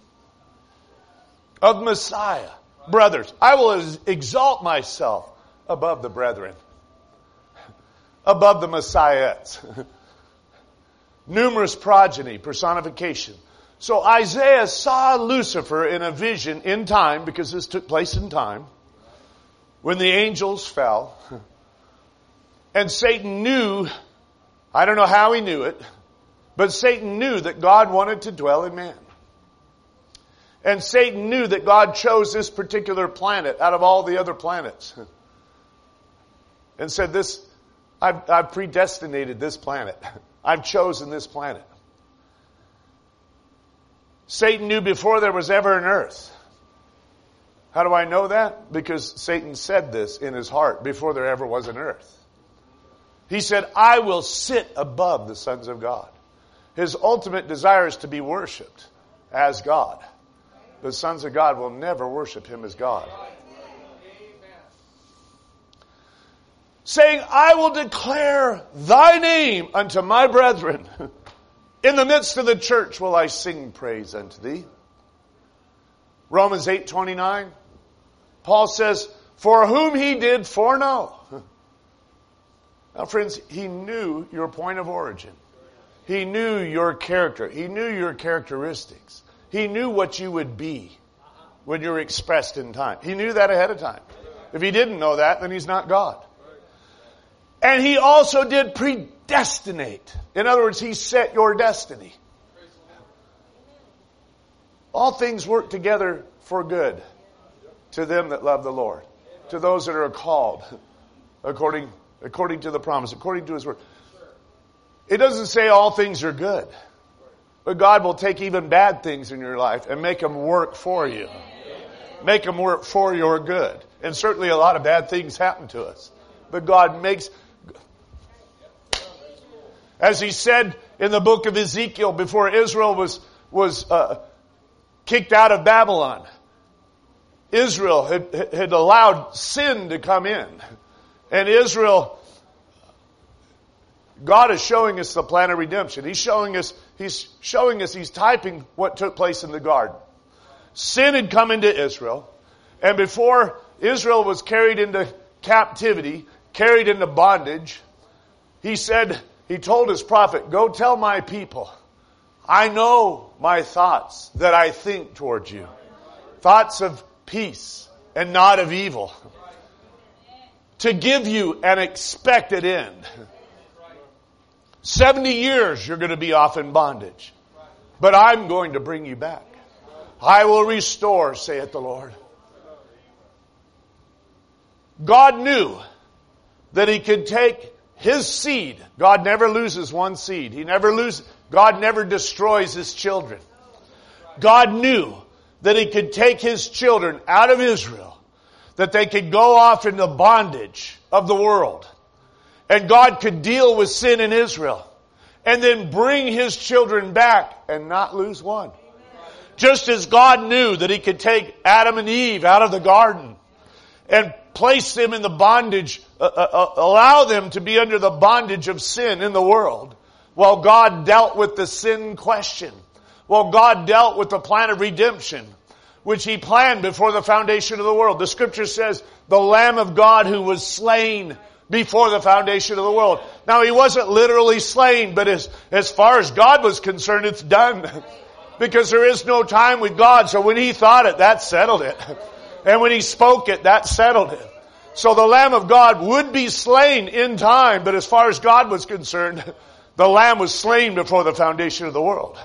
S1: Of Messiah, brothers. I will exalt myself above the brethren. Above the Messiahs. Numerous progeny, personification. So Isaiah saw Lucifer in a vision in time, because this took place in time, when the angels fell. And Satan knew, I don't know how he knew it, but Satan knew that God wanted to dwell in man. And Satan knew that God chose this particular planet out of all the other planets. And said, I've predestinated this planet. I've chosen this planet. Satan knew before there was ever an earth. How do I know that? Because Satan said this in his heart before there ever was an earth. He said, I will sit above the sons of God. His ultimate desire is to be worshipped as God. The sons of God will never worship Him as God. Saying, I will declare thy name unto my brethren. In the midst of the church will I sing praise unto thee. Romans 8:29. Paul says, for whom he did foreknow. Now friends, he knew your point of origin. He knew your character. He knew your characteristics. He knew what you would be when you were expressed in time. He knew that ahead of time. If he didn't know that, then he's not God. And he also did predestinate. In other words, he set your destiny. All things work together for good to them that love the Lord, to those that are called according to the promise, according to His word. It doesn't say all things are good, but God will take even bad things in your life and make them work for you. Make them work for your good. And certainly a lot of bad things happen to us. But God makes, as He said in the book of Ezekiel before Israel was kicked out of Babylon, Israel had allowed sin to come in. And Israel, God is showing us the plan of redemption. He's typing what took place in the garden. Sin had come into Israel. And before Israel was carried into captivity, carried into bondage, He told His prophet, go tell my people, I know my thoughts that I think toward you. Thoughts of peace and not of evil. To give you an expected end. 70 years you're going to be off in bondage. But I'm going to bring you back. I will restore, saith the Lord. God knew that He could take His seed. God never loses one seed. God never destroys His children. God knew that He could take His children out of Israel, that they could go off into bondage of the world. And God could deal with sin in Israel and then bring His children back and not lose one. Just as God knew that He could take Adam and Eve out of the garden and place them in the bondage, allow them to be under the bondage of sin in the world, while God dealt with the sin question, while God dealt with the plan of redemption, which He planned before the foundation of the world. The Scripture says, the Lamb of God who was slain before the foundation of the world. Now, He wasn't literally slain, but as far as God was concerned, it's done. Because there is no time with God. So when He thought it, that settled it. And when He spoke it, that settled it. So the Lamb of God would be slain in time, but as far as God was concerned, the Lamb was slain before the foundation of the world.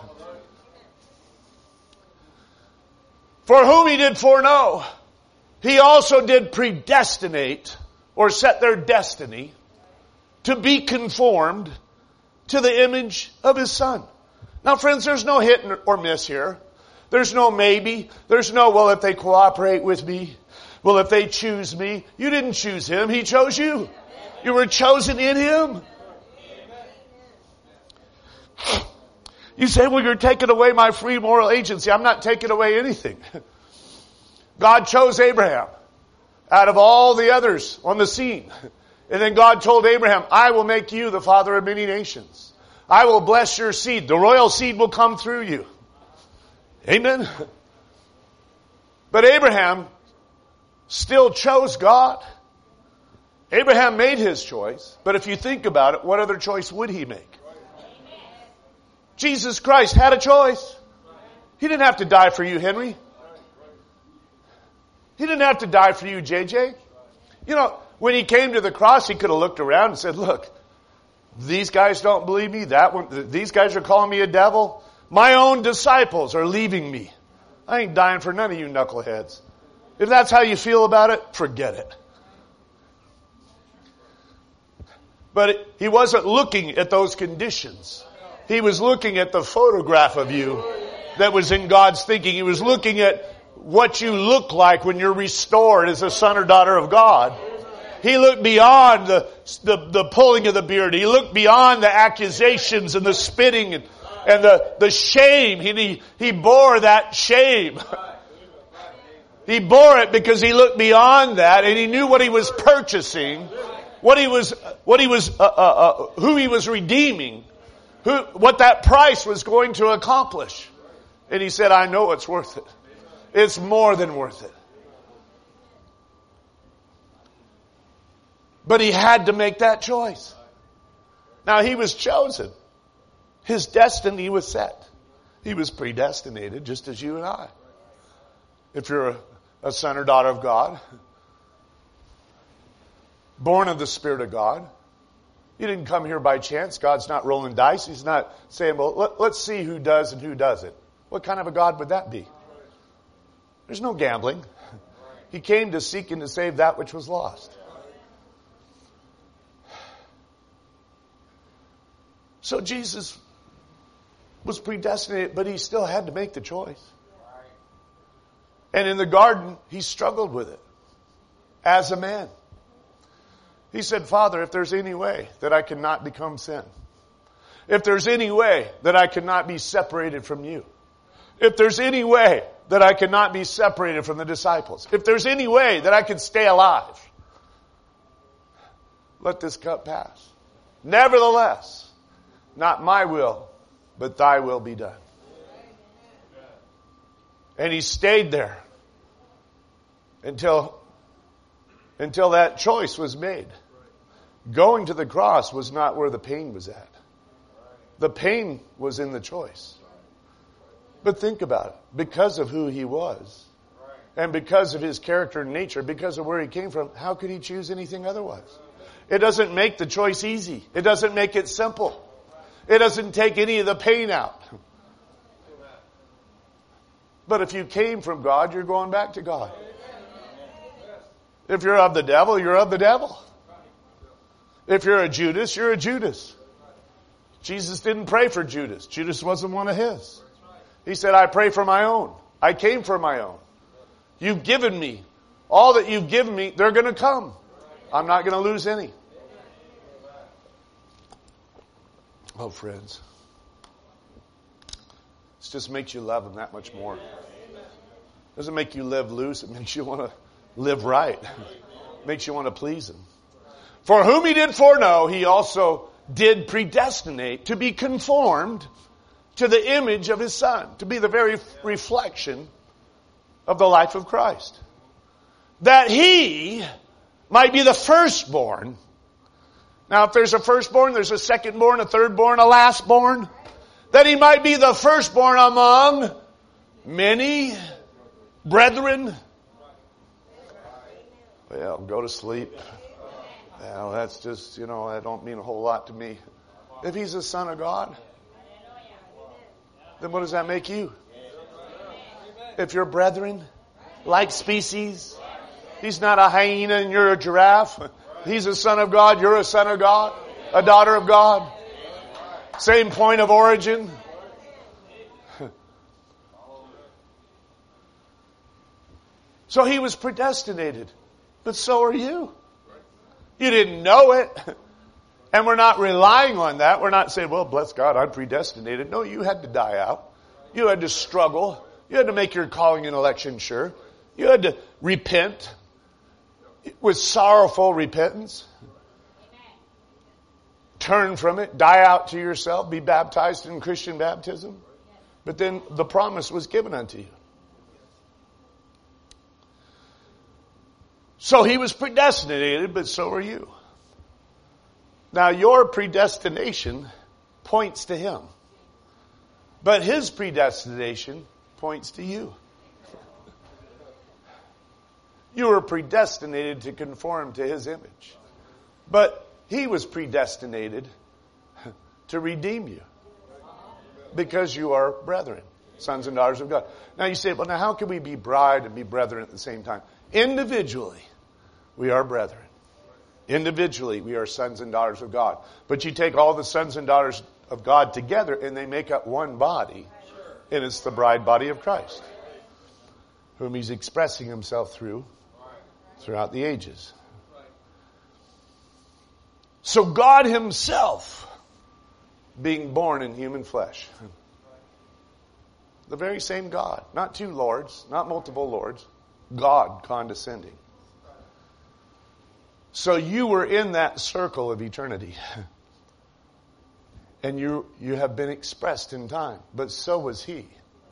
S1: For whom He did foreknow, He also did predestinate, or set their destiny, to be conformed to the image of His Son. Now friends, there's no hit or miss here. There's no maybe. There's no, well, if they cooperate with me. Well, if they choose me. You didn't choose Him. He chose you. You were chosen in Him. You say, well, you're taking away my free moral agency. I'm not taking away anything. God chose Abraham out of all the others on the scene. And then God told Abraham, I will make you the father of many nations. I will bless your seed. The royal seed will come through you. Amen. But Abraham still chose God. Abraham made his choice. But if you think about it, what other choice would he make? Jesus Christ had a choice. He didn't have to die for you, Henry. He didn't have to die for you, JJ. You know, when He came to the cross, He could have looked around and said, look, these guys don't believe me. These guys are calling me a devil. My own disciples are leaving me. I ain't dying for none of you knuckleheads. If that's how you feel about it, forget it. But He wasn't looking at those conditions. He was looking at the photograph of you that was in God's thinking. He was looking at what you look like when you're restored as a son or daughter of God. He looked beyond the pulling of the beard. He looked beyond the accusations and the spitting And the shame, he bore that shame. He bore it because he looked beyond that and he knew what he was purchasing, who he was redeeming, what that price was going to accomplish. And he said, I know it's worth it. It's more than worth it. But he had to make that choice. Now he was chosen. His destiny was set. He was predestinated just as you and I. If you're a son or daughter of God, born of the Spirit of God, you didn't come here by chance. God's not rolling dice. He's not saying, well, let's see who does and who doesn't. What kind of a God would that be? There's no gambling. He came to seek and to save that which was lost. So Jesus was predestinated, but he still had to make the choice. And in the garden, he struggled with it as a man. He said, Father, if there's any way that I cannot become sin, if there's any way that I cannot be separated from you, if there's any way that I cannot be separated from the disciples, if there's any way that I can stay alive, let this cup pass. Nevertheless, not my will, but thy will be done. And he stayed there until that choice was made. Going to the cross was not where the pain was at. The pain was in the choice. But think about it. Because of who he was, and because of his character and nature, because of where he came from, how could he choose anything otherwise? It doesn't make the choice easy. It doesn't make it simple. It doesn't take any of the pain out. But if you came from God, you're going back to God. If you're of the devil, you're of the devil. If you're a Judas, you're a Judas. Jesus didn't pray for Judas. Judas wasn't one of his. He said, I pray for my own. I came for my own. You've given me. All that you've given me, they're going to come. I'm not going to lose any. Oh, friends. It just makes you love him that much more. It doesn't make you live loose. It makes you want to live right. It makes you want to please him. For whom he did foreknow, he also did predestinate to be conformed to the image of his Son, to be the very reflection of the life of Christ. That he might be the firstborn. Now, if there's a firstborn, there's a secondborn, a thirdborn, a lastborn. That he might be the firstborn among many brethren. Well, go to sleep. Well, that's just, that don't mean a whole lot to me. If he's the Son of God, then what does that make you? If you're brethren, like species, he's not a hyena and you're a giraffe. He's a son of God, you're a son of God, a daughter of God. Same point of origin. So he was predestinated. But so are you. You didn't know it. And we're not relying on that. We're not saying, well, bless God, I'm predestinated. No, you had to die out. You had to struggle. You had to make your calling and election sure. You had to repent with sorrowful repentance. Turn from it. Die out to yourself. Be baptized in Christian baptism. But then the promise was given unto you. So he was predestinated, but so are you. Now your predestination points to him. But his predestination points to you. You were predestinated to conform to his image. But he was predestinated to redeem you. Because you are brethren, sons and daughters of God. Now you say, well, now how can we be bride and be brethren at the same time? Individually, we are brethren. Individually, we are sons and daughters of God. But you take all the sons and daughters of God together and they make up one body. And it's the bride body of Christ, whom he's expressing himself throughout the ages. So God himself being born in human flesh. The very same God. Not two lords, not multiple lords. God condescending. So you were in that circle of eternity. And you have been expressed in time. But so was he.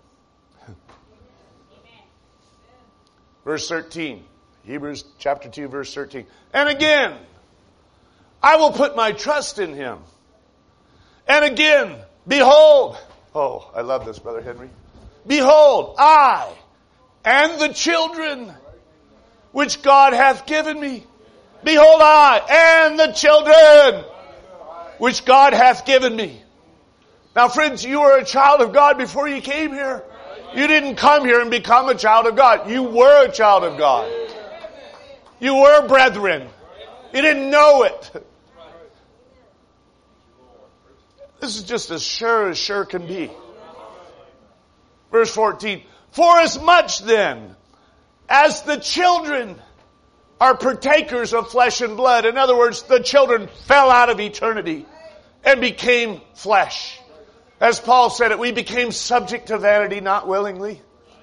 S1: Verse 13. Hebrews chapter 2, verse 13. And again, I will put my trust in him. And again, behold. Oh, I love this, Brother Henry. Behold, I and the children which God hath given me. Behold, I and the children which God hath given me. Now, friends, you were a child of God before you came here. You didn't come here and become a child of God. You were a child of God. You were brethren. You didn't know it. This is just as sure can be. Verse 14. For as much then as the children are partakers of flesh and blood. In other words, the children fell out of eternity and became flesh. As Paul said it, we became subject to vanity not willingly.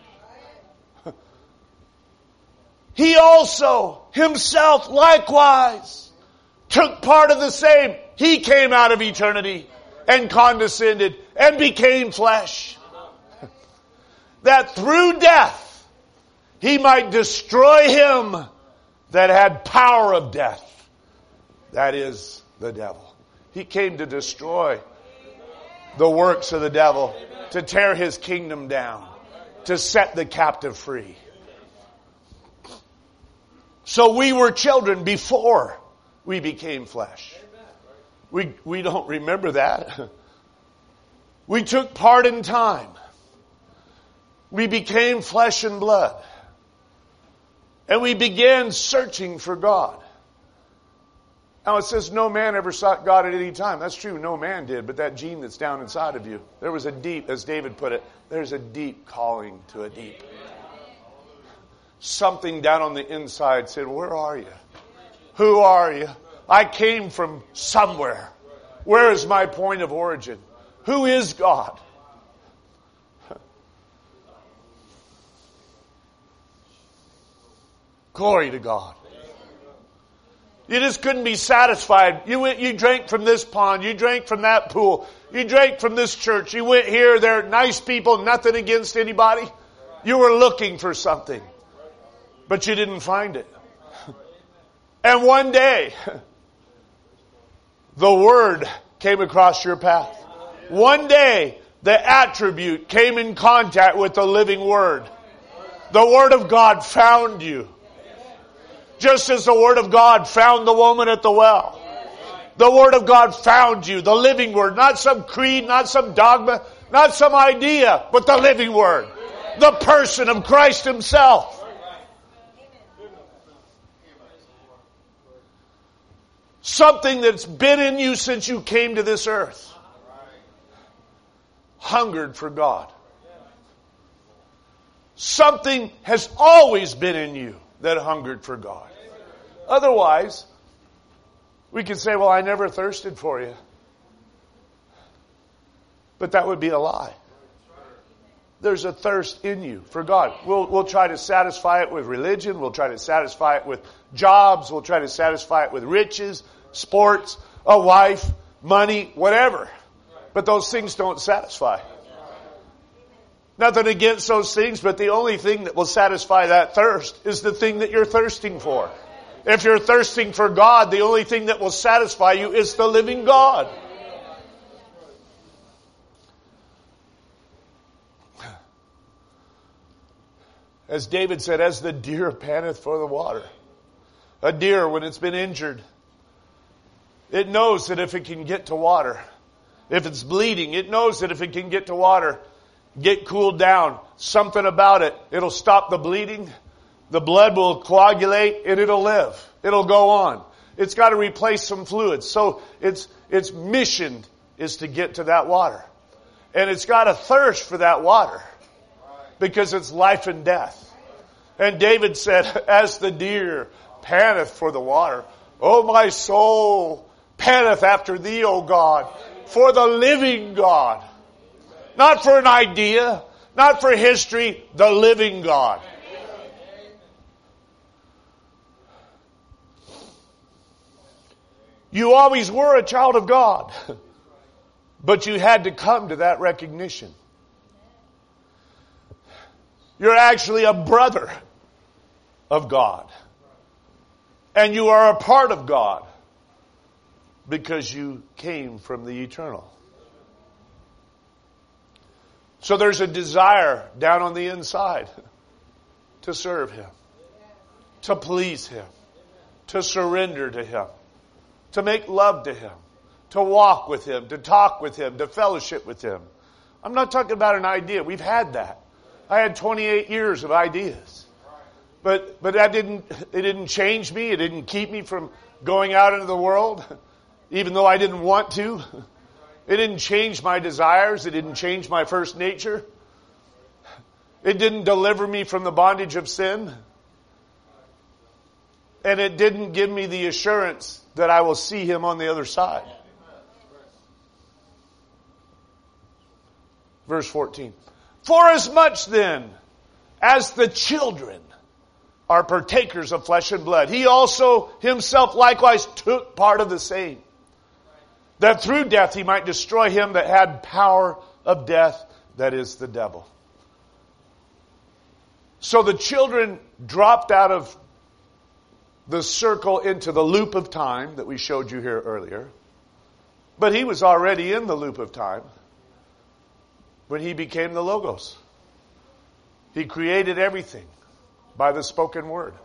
S1: He also himself likewise took part of the same. He came out of eternity and condescended and became flesh. That through death he might destroy him that had power of death. That is the devil. He came to destroy the works of the devil, to tear his kingdom down, to set the captive free. So we were children before we became flesh. We don't remember that. We took part in time. We became flesh and blood. And we began searching for God. Now it says no man ever sought God at any time. That's true, no man did, but that gene that's down inside of you, there was a deep, as David put it, there's a deep calling to a deep. Something down on the inside said, where are you? Who are you? I came from somewhere. Where is my point of origin? Who is God? Glory to God. You just couldn't be satisfied. You drank from this pond. You drank from that pool. You drank from this church. You went here, there, nice people, nothing against anybody. You were looking for something. But you didn't find it. And one day, the Word came across your path. One day, the attribute came in contact with the living Word. The Word of God found you. Just as the Word of God found the woman at the well. The Word of God found you. The living Word. Not some creed, not some dogma, not some idea, but the living Word. The person of Christ Himself. Something that's been in you since you came to this earth. Hungered for God. Something has always been in you that hungered for God. Otherwise, we could say, well, I never thirsted for you. But that would be a lie. There's a thirst in you for God. We'll try to satisfy it with religion. We'll try to satisfy it with jobs. We'll try to satisfy it with riches, sports, a wife, money, whatever. But those things don't satisfy. Nothing against those things, but the only thing that will satisfy that thirst is the thing that you're thirsting for. If you're thirsting for God, the only thing that will satisfy you is the living God. As David said, as the deer panteth for the water. A deer, when it's been injured, it knows that if it can get to water, if it's bleeding, it knows that if it can get to water, get cooled down, something about it, it'll stop the bleeding, the blood will coagulate, and it'll live. It'll go on. It's got to replace some fluids. So its mission is to get to that water. And it's got a thirst for that water because it's life and death. And David said, as the deer panteth for the water, O my soul panteth after thee, O God. for the living God. Not for an idea, not for history, the living God. You always were a child of God, but you had to come to that recognition. You're actually a brother of God. And you are a part of God because you came from the eternal. So there's a desire down on the inside to serve Him, to please Him, to surrender to Him, to make love to Him, to walk with Him, to talk with Him, to fellowship with Him. I'm not talking about an idea. We've had that. I had 28 years of ideas. But it didn't change me. It didn't keep me from going out into the world, even though I didn't want to. It didn't change my desires. It didn't change my first nature. It didn't deliver me from the bondage of sin. And it didn't give me the assurance that I will see Him on the other side. Verse 14. For as much then as the children are partakers of flesh and blood, He also Himself likewise took part of the same, that through death He might destroy him that had power of death, that is the devil. So the children dropped out of the circle into the loop of time that we showed you here earlier. But He was already in the loop of time when He became the Logos. He created everything by the spoken word.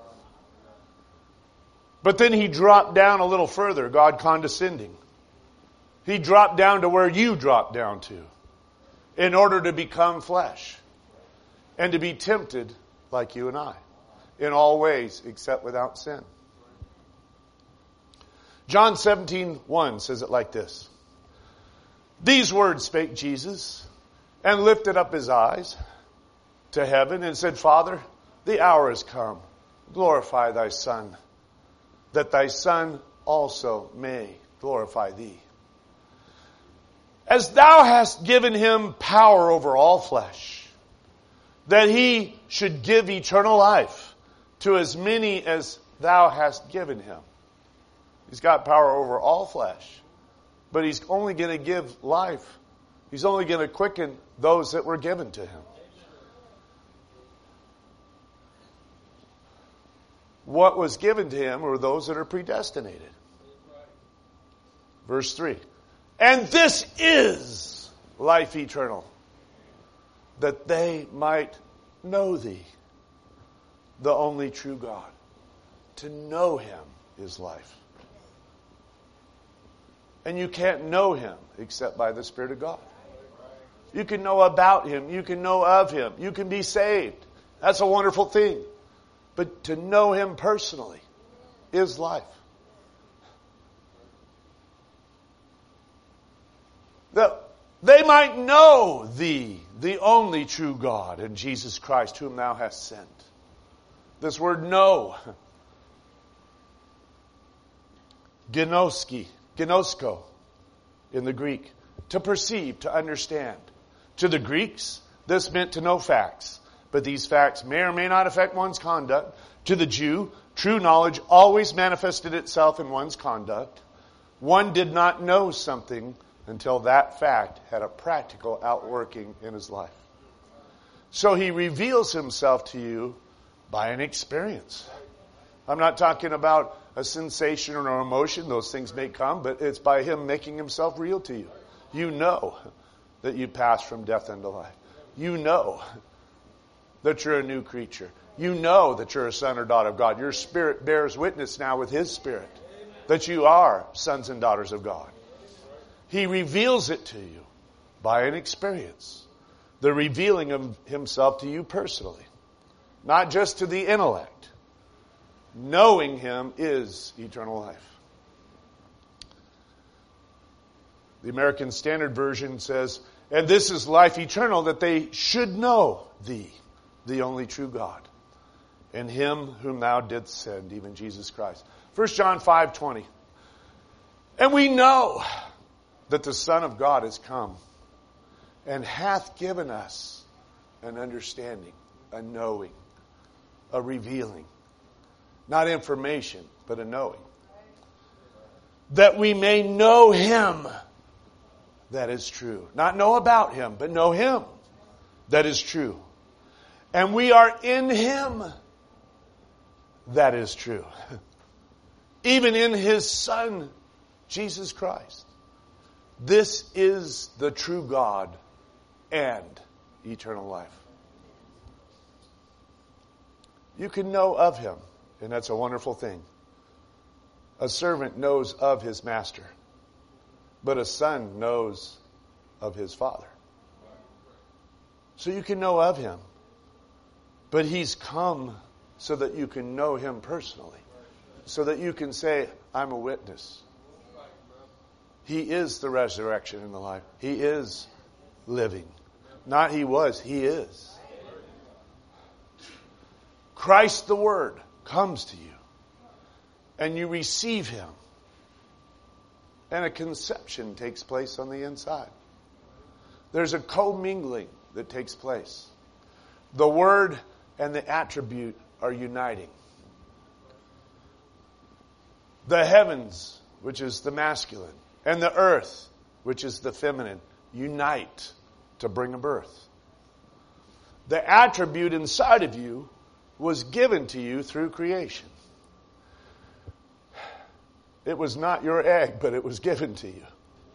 S1: But then He dropped down a little further, God condescending. He dropped down to where you dropped down to in order to become flesh and to be tempted like you and I in all ways except without sin. John 17:1 says it like this. These words spake Jesus and lifted up His eyes to heaven and said, Father, the hour is come. Glorify Thy Son, that Thy Son also may glorify Thee. As Thou hast given Him power over all flesh, that He should give eternal life to as many as Thou hast given Him. He's got power over all flesh, but He's only going to give life. He's only going to quicken those that were given to Him. What was given to Him were those that are predestinated. Verse 3. And this is life eternal, that they might know Thee, the only true God. To know Him is life. And you can't know Him except by the Spirit of God. You can know about Him. You can know of Him. You can be saved. That's a wonderful thing. But to know Him personally is life. That they might know Thee, the only true God, and Jesus Christ, whom Thou hast sent. This word know, gnosko in the Greek, to perceive, to understand. To the Greeks, this meant to know facts, but these facts may or may not affect one's conduct. To the Jew, true knowledge always manifested itself in one's conduct. One did not know something until that fact had a practical outworking in his life. So He reveals Himself to you by an experience. I'm not talking about a sensation or an emotion. Those things may come, but it's by Him making Himself real to you. You know that you passed from death unto life. You know that you're a new creature. You know that you're a son or daughter of God. Your spirit bears witness now with His Spirit that you are sons and daughters of God. He reveals it to you by an experience. The revealing of Himself to you personally. Not just to the intellect. Knowing Him is eternal life. The American Standard Version says, and this is life eternal, that they should know Thee, the only true God, and Him whom Thou didst send, even Jesus Christ. 1 John 5:20. And we know that the Son of God is come and hath given us an understanding, a knowing, a revealing. Not information, but a knowing. That we may know Him that is true. Not know about Him, but know Him that is true. And we are in Him that is true. Even in His Son, Jesus Christ. This is the true God and eternal life. You can know of Him, and that's a wonderful thing. A servant knows of his master, but a son knows of his father. So you can know of Him, but He's come so that you can know Him personally, so that you can say, I'm a witness. He is the resurrection and the life. He is living. Not He was, He is. Christ the Word comes to you, and you receive Him, and a conception takes place on the inside. There's a commingling that takes place. The Word and the attribute are uniting. The heavens, which is the masculine, and the earth, which is the feminine, unite to bring a birth. The attribute inside of you was given to you through creation. It was not your egg, but it was given to you.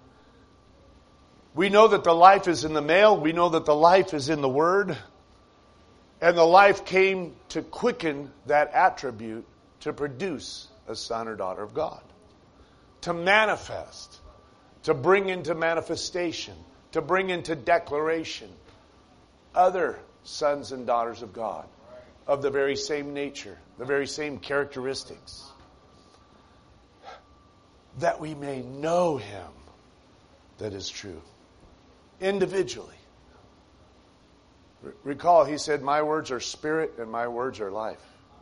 S1: We know that the life is in the male. We know that the life is in the Word. And the life came to quicken that attribute to produce a son or daughter of God. To manifest. To bring into manifestation. To bring into declaration other sons and daughters of God. Of the very same nature. The very same characteristics. That we may know Him that is true. Individually. Recall, He said, my words are spirit and my words are life.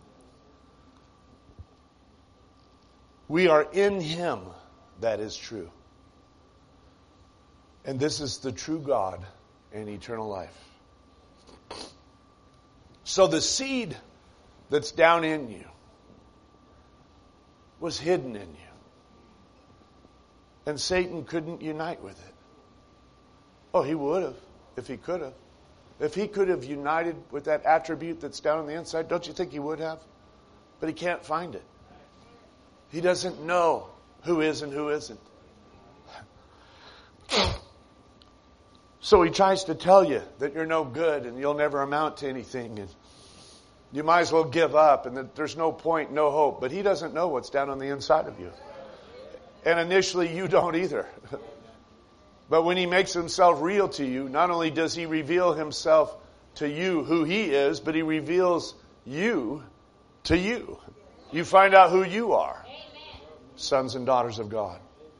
S1: We are in Him that is true. And this is the true God and eternal life. So the seed that's down in you was hidden in you. And Satan couldn't unite with it. Oh, he would have, if he could have. If he could have united with that attribute that's down on the inside, don't you think he would have? But he can't find it. He doesn't know who is and who isn't. So he tries to tell you that you're no good and you'll never amount to anything and you might as well give up and that there's no point, no hope. But he doesn't know what's down on the inside of you. And initially you don't either. But when he makes himself real to you, not only does he reveal himself to you who he is, but he reveals you to you. You find out who you are. Sons and daughters of God.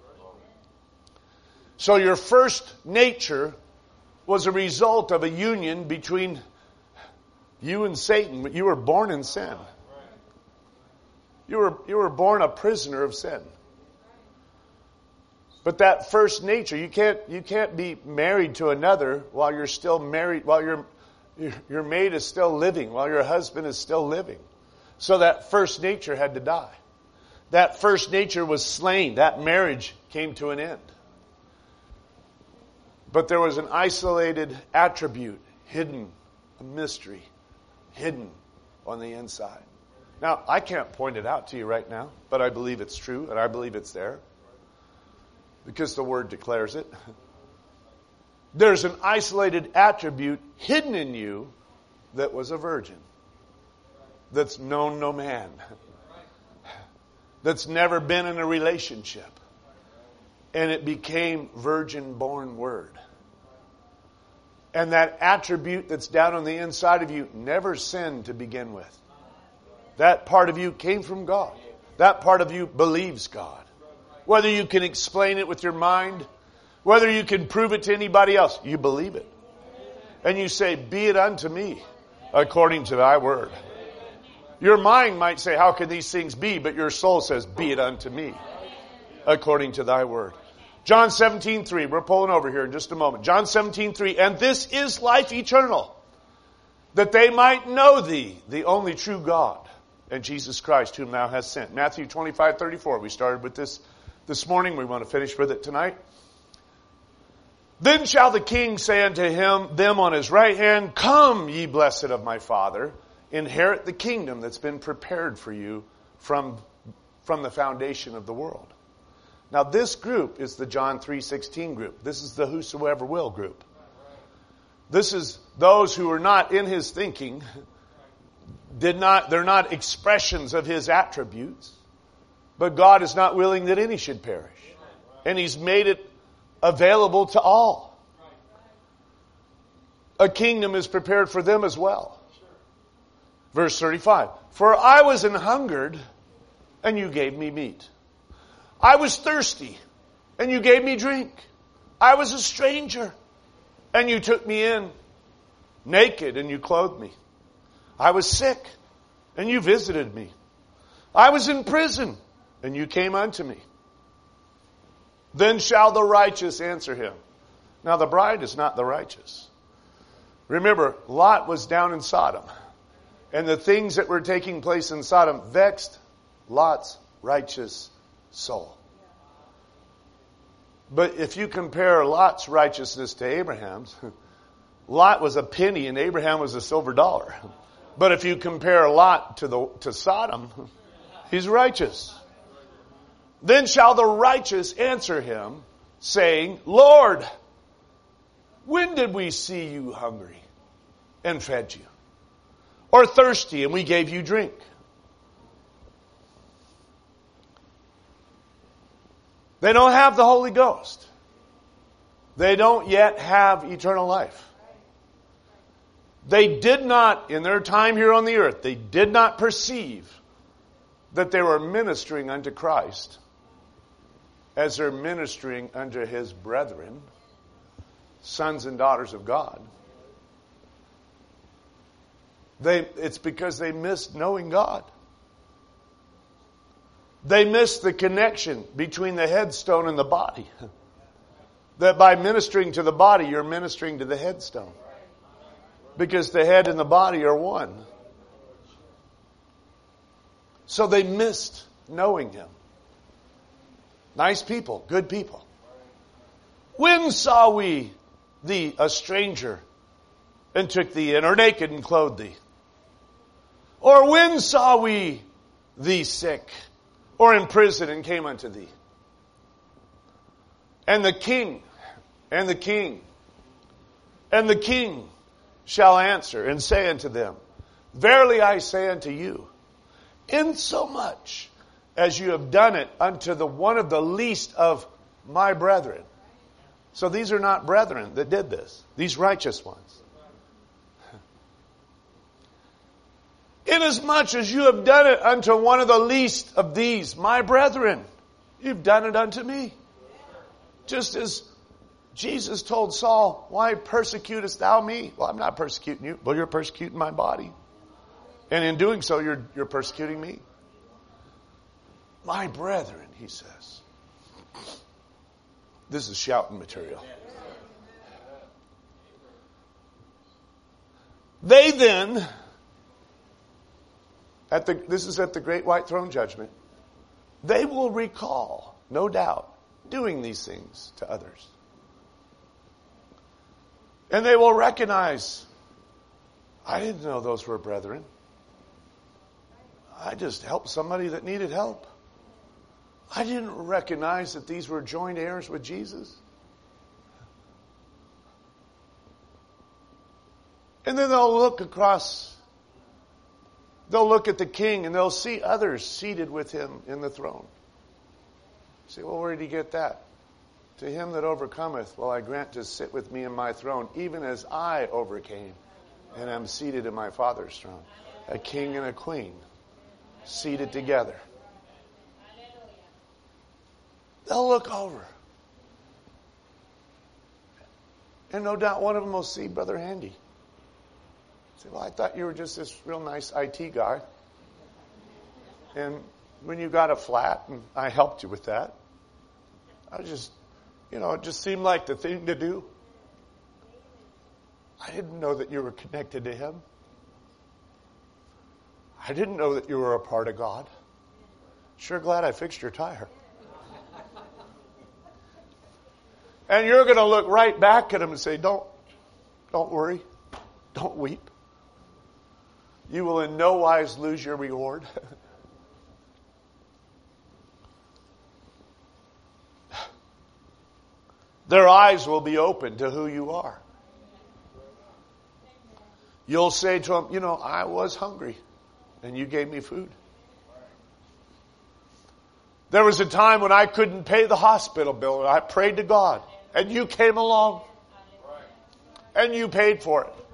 S1: So your first nature was a result of a union between you and Satan. But you were born in sin. You were born a prisoner of sin. But that first nature, you can't be married to another while you're still married, while your mate is still living, while your husband is still living. So that first nature had to die. That first nature was slain. That marriage came to an end. But there was an isolated attribute, hidden, a mystery, hidden on the inside. Now, I can't point it out to you right now, but I believe it's true and I believe it's there. Because the Word declares it. There's an isolated attribute hidden in you that was a virgin. That's known no man. That's never been in a relationship. And it became virgin-born Word. And that attribute that's down on the inside of you never sinned to begin with. That part of you came from God. That part of you believes God. Whether you can explain it with your mind, whether you can prove it to anybody else, you believe it. And you say, be it unto me according to thy word. Your mind might say, how can these things be? But your soul says, be it unto me according to thy word. John 17:3. We're pulling over here in just a moment. John 17:3. And this is life eternal, that they might know thee, the only true God, and Jesus Christ, whom thou hast sent. Matthew 25:34. We started with this morning. We want to finish with it tonight. Then shall the king say unto them on his right hand, Come, ye blessed of my Father, inherit the kingdom that's been prepared for you from the foundation of the world. Now this group is the John 3:16 group. This is the whosoever will group. This is those who are not in his thinking, they're not expressions of his attributes, but God is not willing that any should perish. And he's made it available to all. A kingdom is prepared for them as well. Verse 35. For I was an hungered, and you gave me meat. I was thirsty, and you gave me drink. I was a stranger, and you took me in. Naked, and you clothed me. I was sick, and you visited me. I was in prison, and you came unto me. Then shall the righteous answer him. Now the bride is not the righteous. Remember, Lot was down in Sodom. And the things that were taking place in Sodom vexed Lot's righteous soul. But if you compare Lot's righteousness to Abraham's, Lot was a penny and Abraham was a silver dollar. But if you compare Lot to Sodom, he's righteous. Then shall the righteous answer him, saying, Lord, when did we see you hungry and fed you? Or thirsty and we gave you drink? They don't have the Holy Ghost. They don't yet have eternal life. They did not, in their time here on the earth, they did not perceive that they were ministering unto Christ as they're ministering unto his brethren, sons and daughters of God. It's because they missed knowing God. They missed the connection between the headstone and the body. That by ministering to the body, you're ministering to the headstone. Because the head and the body are one. So they missed knowing him. Nice people, good people. When saw we thee a stranger and took thee in, or naked and clothed thee? Or when saw we thee sick, or in prison and came unto thee? And the king shall answer and say unto them, Verily I say unto you, insomuch as you have done it unto the one of the least of my brethren. So these are not brethren that did this. These righteous ones. Inasmuch as you have done it unto one of the least of these, my brethren, you've done it unto me. Just as Jesus told Saul, why persecutest thou me? Well, I'm not persecuting you. Well, you're persecuting my body. And in doing so, you're persecuting me. My brethren, he says. This is shouting material. They then, this is at the great white throne judgment, they will recall, no doubt, doing these things to others. And they will recognize, I didn't know those were brethren. I just helped somebody that needed help. I didn't recognize that these were joint heirs with Jesus. And then they'll look at the king and they'll see others seated with him in the throne. Say, well, where did he get that? To him that overcometh, will I grant to sit with me in my throne, even as I overcame and am seated in my Father's throne. A king and a queen seated together. They'll look over. And no doubt one of them will see Brother Handy. Say, well, I thought you were just this real nice IT guy. And when you got a flat, and I helped you with that, I was just It just seemed like the thing to do. I didn't know that you were connected to Him. I didn't know that you were a part of God. Sure glad I fixed your tire. And you're going to look right back at Him and say, don't worry. Don't weep. You will in no wise lose your reward. Their eyes will be open to who you are. You'll say to them, I was hungry and you gave me food. There was a time when I couldn't pay the hospital bill and I prayed to God and you came along and you paid for it.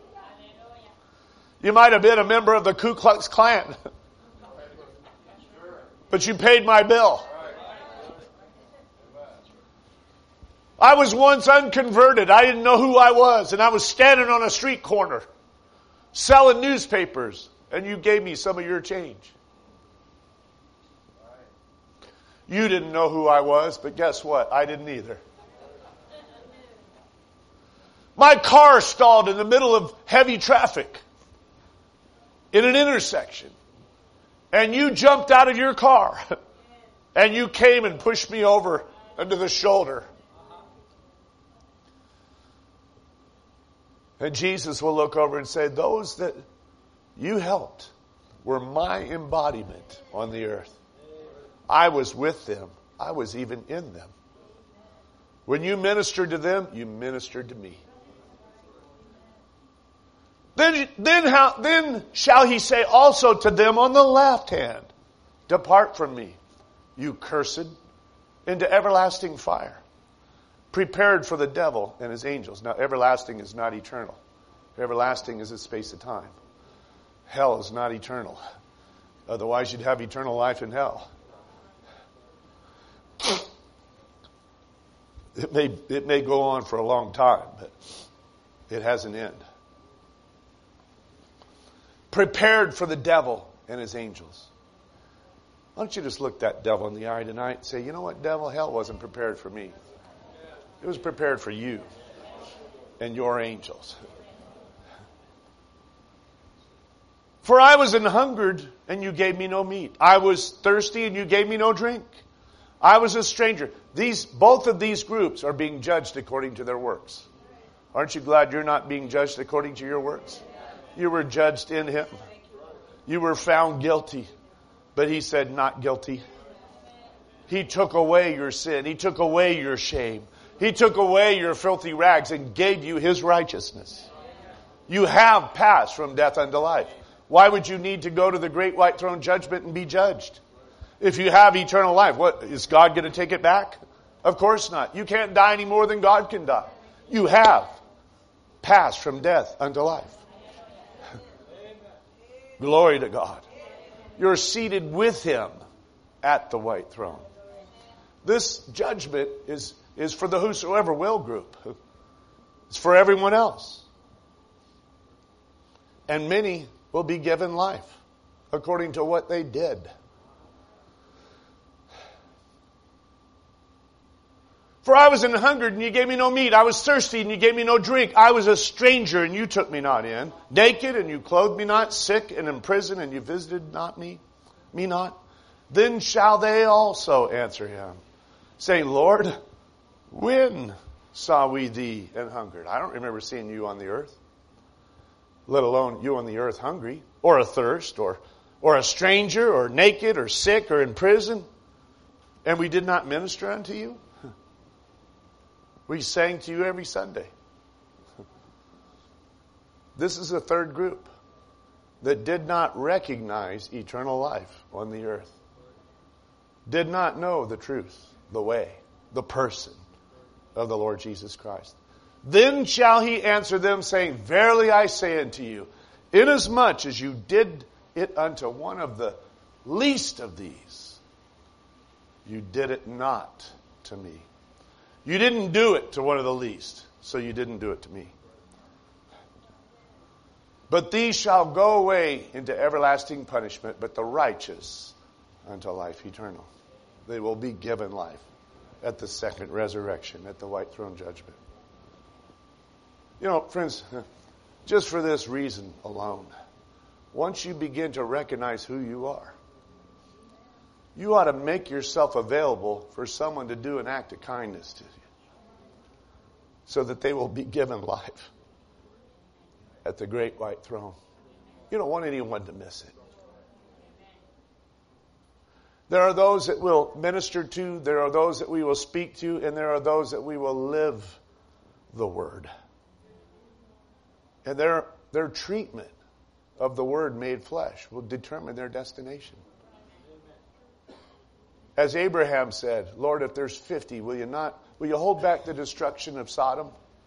S1: You might have been a member of the Ku Klux Klan, but you paid my bill. I was once unconverted. I didn't know who I was, and I was standing on a street corner selling newspapers, and you gave me some of your change. You didn't know who I was, but guess what? I didn't either. My car stalled in the middle of heavy traffic in an intersection, and you jumped out of your car, and you came and pushed me over under the shoulder. And Jesus will look over and say, those that you helped were my embodiment on the earth. I was with them. I was even in them. When you ministered to them, you ministered to me. Then shall he say also to them on the left hand, depart from me, you cursed, into everlasting fire, prepared for the devil and his angels. Now, everlasting is not eternal. Everlasting is a space of time. Hell is not eternal. Otherwise, you'd have eternal life in hell. It may go on for a long time, but it has an end. Prepared for the devil and his angels. Why don't you just look that devil in the eye tonight and say, you know what, devil, hell wasn't prepared for me. It was prepared for you and your angels. For I was an hungered and you gave me no meat. I was thirsty and you gave me no drink. I was a stranger. Both of these groups are being judged according to their works. Aren't you glad you're not being judged according to your works? You were judged in Him. You were found guilty. But He said, not guilty. He took away your sin. He took away your shame. He took away your filthy rags and gave you His righteousness. You have passed from death unto life. Why would you need to go to the great white throne judgment and be judged? If you have eternal life, what is God going to take it back? Of course not. You can't die any more than God can die. You have passed from death unto life. Glory to God. You're seated with Him at the white throne. This judgment is for the whosoever will group. It's for everyone else. And many will be given life according to what they did. For I was an hungered and you gave me no meat. I was thirsty and you gave me no drink. I was a stranger and you took me not in. Naked and you clothed me not. Sick and in prison and you visited not me not. Then shall they also answer him, saying, Lord, when saw we thee and hungered? I don't remember seeing you on the earth, let alone you on the earth hungry, or athirst, or a stranger, or naked, or sick, or in prison, and we did not minister unto you? We sang to you every Sunday. This is a third group that did not recognize eternal life on the earth. Did not know the truth, the way, the person of the Lord Jesus Christ. Then shall he answer them, saying, Verily I say unto you, inasmuch as you did it unto one of the least of these, you did it not to me. You didn't do it to one of the least, so you didn't do it to me. But these shall go away into everlasting punishment, but the righteous unto life eternal. They will be given life at the second resurrection, at the white throne judgment. You know, friends, just for this reason alone, once you begin to recognize who you are, you ought to make yourself available for someone to do an act of kindness to you so that they will be given life at the great white throne. You don't want anyone to miss it. There are those that we'll minister to, there are those that we will speak to, and there are those that we will live the word. And their treatment of the word made flesh will determine their destination. As Abraham said, Lord, if there's 50, will you hold back the destruction of Sodom?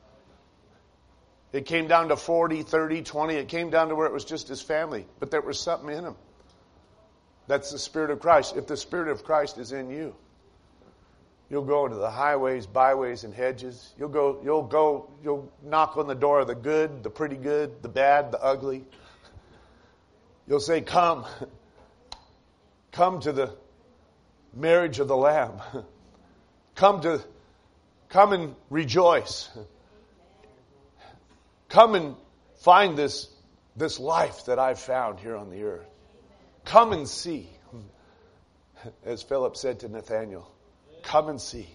S1: It came down to 40, 30, 20. It came down to where it was just his family. But there was something in him. That's the Spirit of Christ. If the Spirit of Christ is in you, you'll go into the highways, byways, and hedges. You'll knock on the door of the good, the pretty good, the bad, the ugly. You'll say, come to the marriage of the Lamb. Come and rejoice. Come and find this life that I've found here on the earth. Come and see. As Philip said to Nathanael, come and see.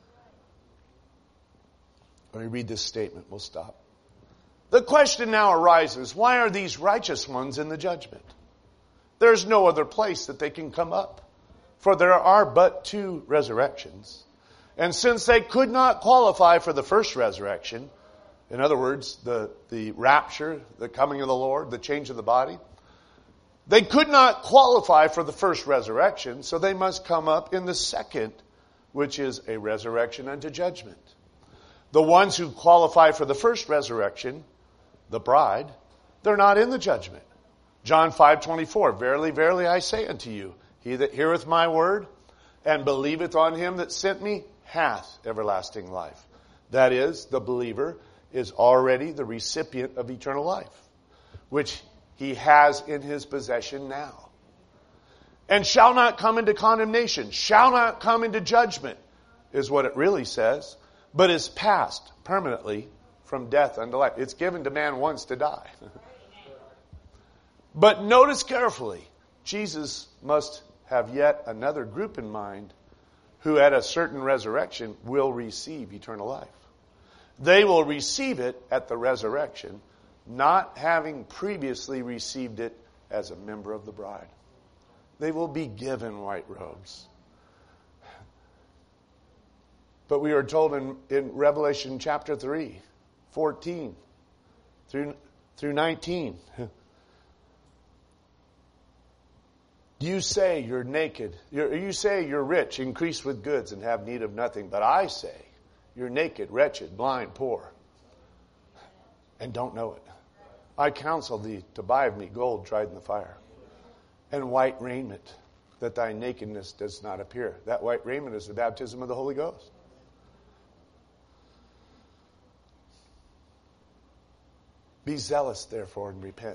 S1: Let me read this statement. We'll stop. The question now arises, why are these righteous ones in the judgment? There's no other place that they can come up. For there are but two resurrections. And since they could not qualify for the first resurrection, in other words, the rapture, the coming of the Lord, the change of the body, they could not qualify for the first resurrection, so they must come up in the second, which is a resurrection unto judgment. The ones who qualify for the first resurrection, the bride, they're not in the judgment. John 5:24, verily, verily, I say unto you, he that heareth my word and believeth on him that sent me hath everlasting life. That is, the believer is already the recipient of eternal life, which he has in his possession now. And shall not come into condemnation, shall not come into judgment, is what it really says, but is passed permanently from death unto life. It's given to man once to die. But notice carefully, Jesus must have yet another group in mind who at a certain resurrection will receive eternal life. They will receive it at the resurrection, not having previously received it as a member of the bride. They will be given white robes. But we are told in Revelation chapter 3, 14 through 19, you say you're naked. You say you're rich, increased with goods, and have need of nothing. But I say you're naked, wretched, blind, poor, and don't know it. I counsel thee to buy of me gold tried in the fire, and white raiment, that thy nakedness does not appear. That white raiment is the baptism of the Holy Ghost. Be zealous, therefore, and repent.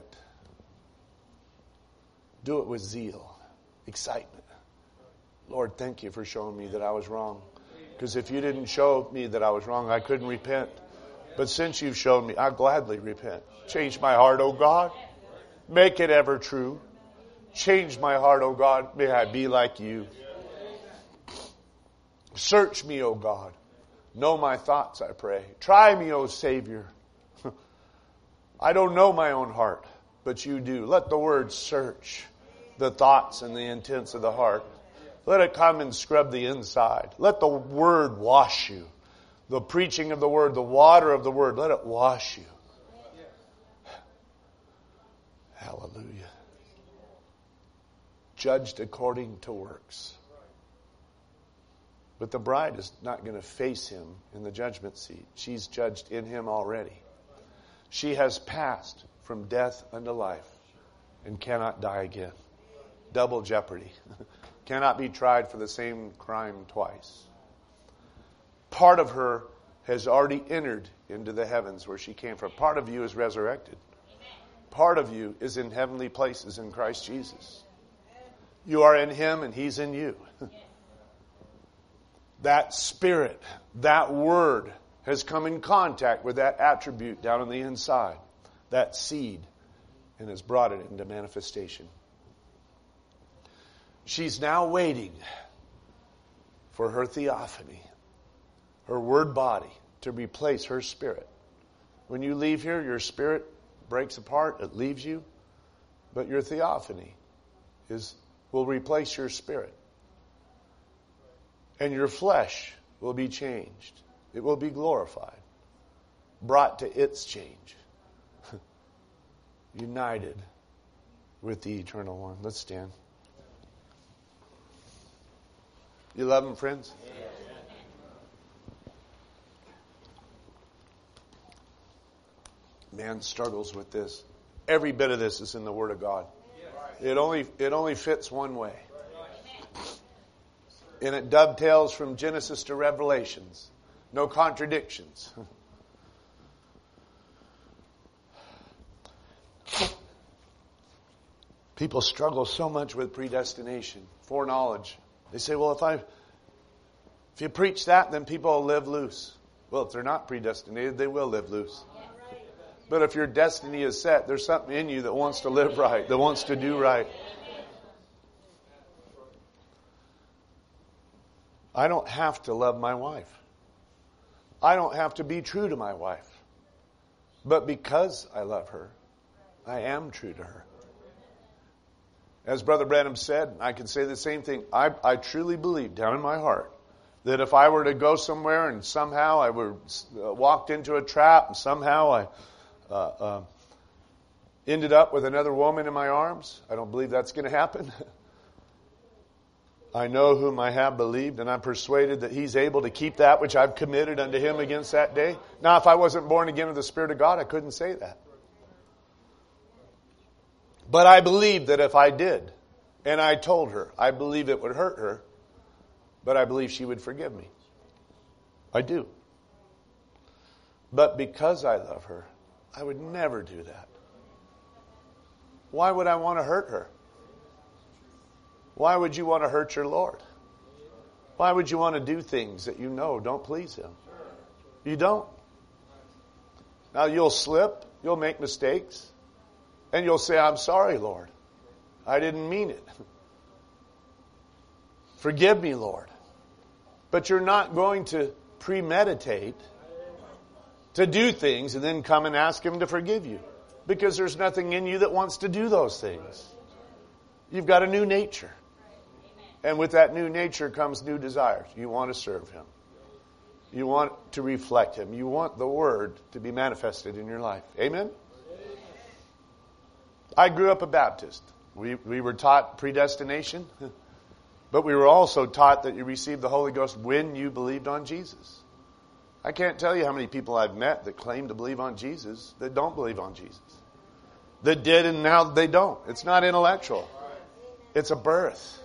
S1: Do it with zeal, excitement. Lord, thank you for showing me that I was wrong. Because if you didn't show me that I was wrong, I couldn't repent. But since you've shown me, I'll gladly repent. Change my heart, O God. Make it ever true. Change my heart, O God. May I be like you. Search me, O God. Know my thoughts, I pray. Try me, O Savior. I don't know my own heart, but you do. Let the word search the thoughts and the intents of the heart. Let it come and scrub the inside. Let the word wash you. The preaching of the word, the water of the word, let it wash you. Hallelujah. Judged according to works. But the bride is not going to face him in the judgment seat. She's judged in him already. She has passed from death unto life and cannot die again. Double jeopardy. Cannot be tried for the same crime twice. Part of her has already entered into the heavens where she came from. Part of you is resurrected. Part of you is in heavenly places in Christ Jesus. You are in him and he's in you. That Spirit, that Word has come in contact with that attribute down on the inside, that seed, and has brought it into manifestation. She's now waiting for her theophany, her Word body, to replace her spirit. When you leave here, your spirit breaks apart, it leaves you, but your theophany will replace your spirit. And your flesh will be changed. It will be glorified, brought to its change, united with the Eternal One. Let's stand. You love Him, friends? Man struggles with this. Every bit of this is in the Word of God. It only fits one way. And it dovetails from Genesis to Revelations. No contradictions. People struggle so much with predestination, foreknowledge. They say, well, if you preach that, then people will live loose. Well, if they're not predestinated, they will live loose. But if your destiny is set, there's something in you that wants to live right, that wants to do right. I don't have to love my wife. I don't have to be true to my wife. But because I love her, I am true to her. As Brother Branham said, I can say the same thing. I truly believe down in my heart that if I were to go somewhere and somehow I were walked into a trap and somehow I ended up with another woman in my arms, I don't believe that's going to happen. I know whom I have believed, and I'm persuaded that He's able to keep that which I've committed unto Him against that day. Now, if I wasn't born again of the Spirit of God, I couldn't say that. But I believe that if I did, and I told her, I believe it would hurt her, but I believe she would forgive me. I do. But because I love her, I would never do that. Why would I want to hurt her? Why would you want to hurt your Lord? Why would you want to do things that you know don't please Him? You don't. Now you'll slip, you'll make mistakes, and you'll say, I'm sorry, Lord. I didn't mean it. Forgive me, Lord. But you're not going to premeditate to do things and then come and ask Him to forgive you. Because there's nothing in you that wants to do those things. You've got a new nature. And with that new nature comes new desires. You want to serve Him. You want to reflect Him. You want the Word to be manifested in your life. Amen? I grew up a Baptist. We were taught predestination. But we were also taught that you received the Holy Ghost when you believed on Jesus. I can't tell you how many people I've met that claim to believe on Jesus that don't believe on Jesus. That did and now they don't. It's not intellectual. It's a birth.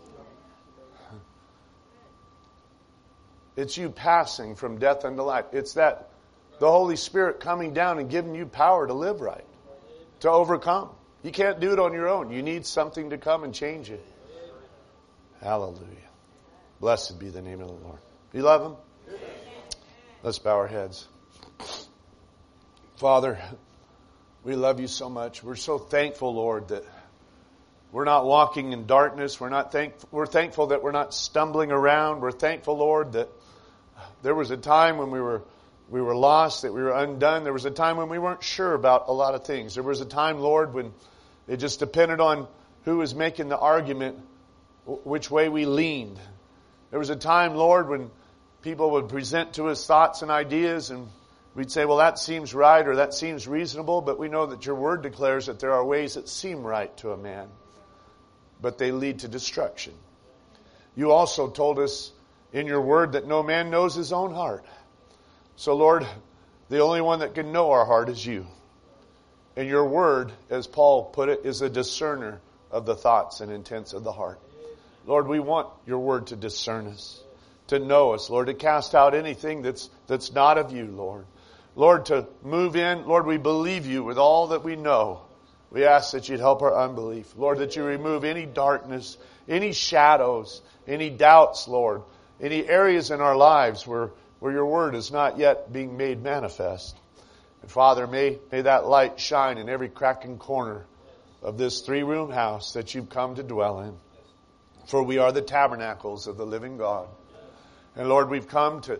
S1: It's you passing from death unto life. It's that the Holy Spirit coming down and giving you power to live right, to overcome. You can't do it on your own. You need something to come and change it. Hallelujah. Blessed be the name of the Lord. You love Him? Let's bow our heads. Father, we love You so much. We're so thankful, Lord, that we're not walking in darkness. We're thankful that we're not stumbling around. We're thankful, Lord, that there was a time when we were lost, that we were undone. There was a time when we weren't sure about a lot of things. There was a time, Lord, when it just depended on who was making the argument, which way we leaned. There was a time, Lord, when people would present to us thoughts and ideas, and we'd say, well, that seems right or that seems reasonable, but we know that Your Word declares that there are ways that seem right to a man, but they lead to destruction. You also told us in Your Word that no man knows his own heart. So, Lord, the only one that can know our heart is You. And Your Word, as Paul put it, is a discerner of the thoughts and intents of the heart. Lord, we want Your Word to discern us, to know us, Lord, to cast out anything that's not of You, Lord. Lord, to move in. Lord, we believe You with all that we know. We ask that You'd help our unbelief. Lord, that You remove any darkness, any shadows, any doubts, Lord, any areas in our lives where your word is not yet being made manifest. And Father, may that light shine in every crack and corner of this 3-room house that you've come to dwell in. For we are the tabernacles of the living God. And Lord, we've come to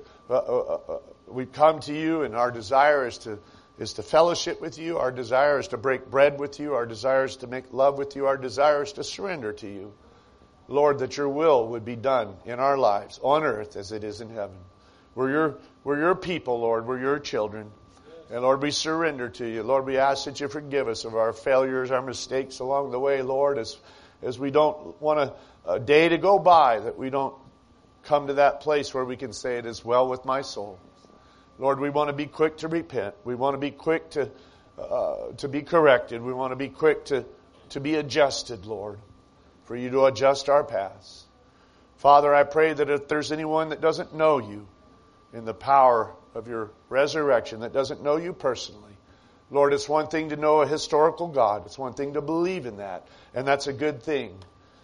S1: you, and our desire is to fellowship with you. Our desire is to break bread with you. Our desire is to make love with you. Our desire is to surrender to you. Lord, that your will would be done in our lives on earth as it is in heaven. We're your people, Lord. We're your children. And Lord, we surrender to you. Lord, we ask that you forgive us of our failures, our mistakes along the way, Lord, as we don't want a day to go by that we don't come to that place where we can say it is well with my soul. Lord, we want to be quick to repent. We want to be quick to be corrected. We want to be quick to be adjusted, Lord, for you to adjust our paths. Father, I pray that if there's anyone that doesn't know you in the power of your resurrection, that doesn't know you personally, Lord, it's one thing to know a historical God. It's one thing to believe in that, and that's a good thing.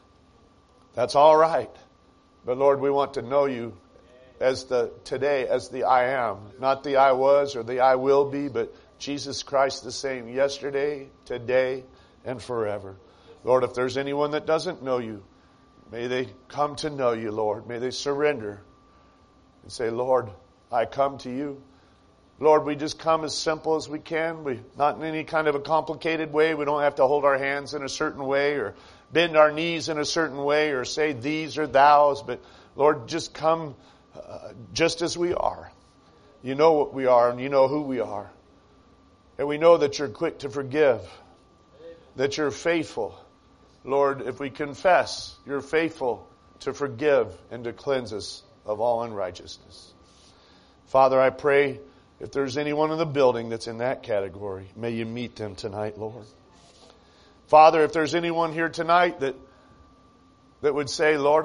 S1: That's all right. But Lord, we want to know you as the I am. Not the I was or the I will be, but Jesus Christ the same yesterday, today, and forever. Lord, if there's anyone that doesn't know you, may they come to know you, Lord. May they surrender and say, Lord, I come to you. Lord, we just come as simple as we can. Not in any kind of a complicated way. We don't have to hold our hands in a certain way or bend our knees in a certain way or say these or thous. But Lord, just come just as we are. You know what we are and you know who we are. And we know that you're quick to forgive, that you're faithful. Lord, if we confess, you're faithful to forgive and to cleanse us of all unrighteousness. Father, I pray if there's anyone in the building that's in that category, may you meet them tonight, Lord. Father, if there's anyone here tonight that would say, Lord,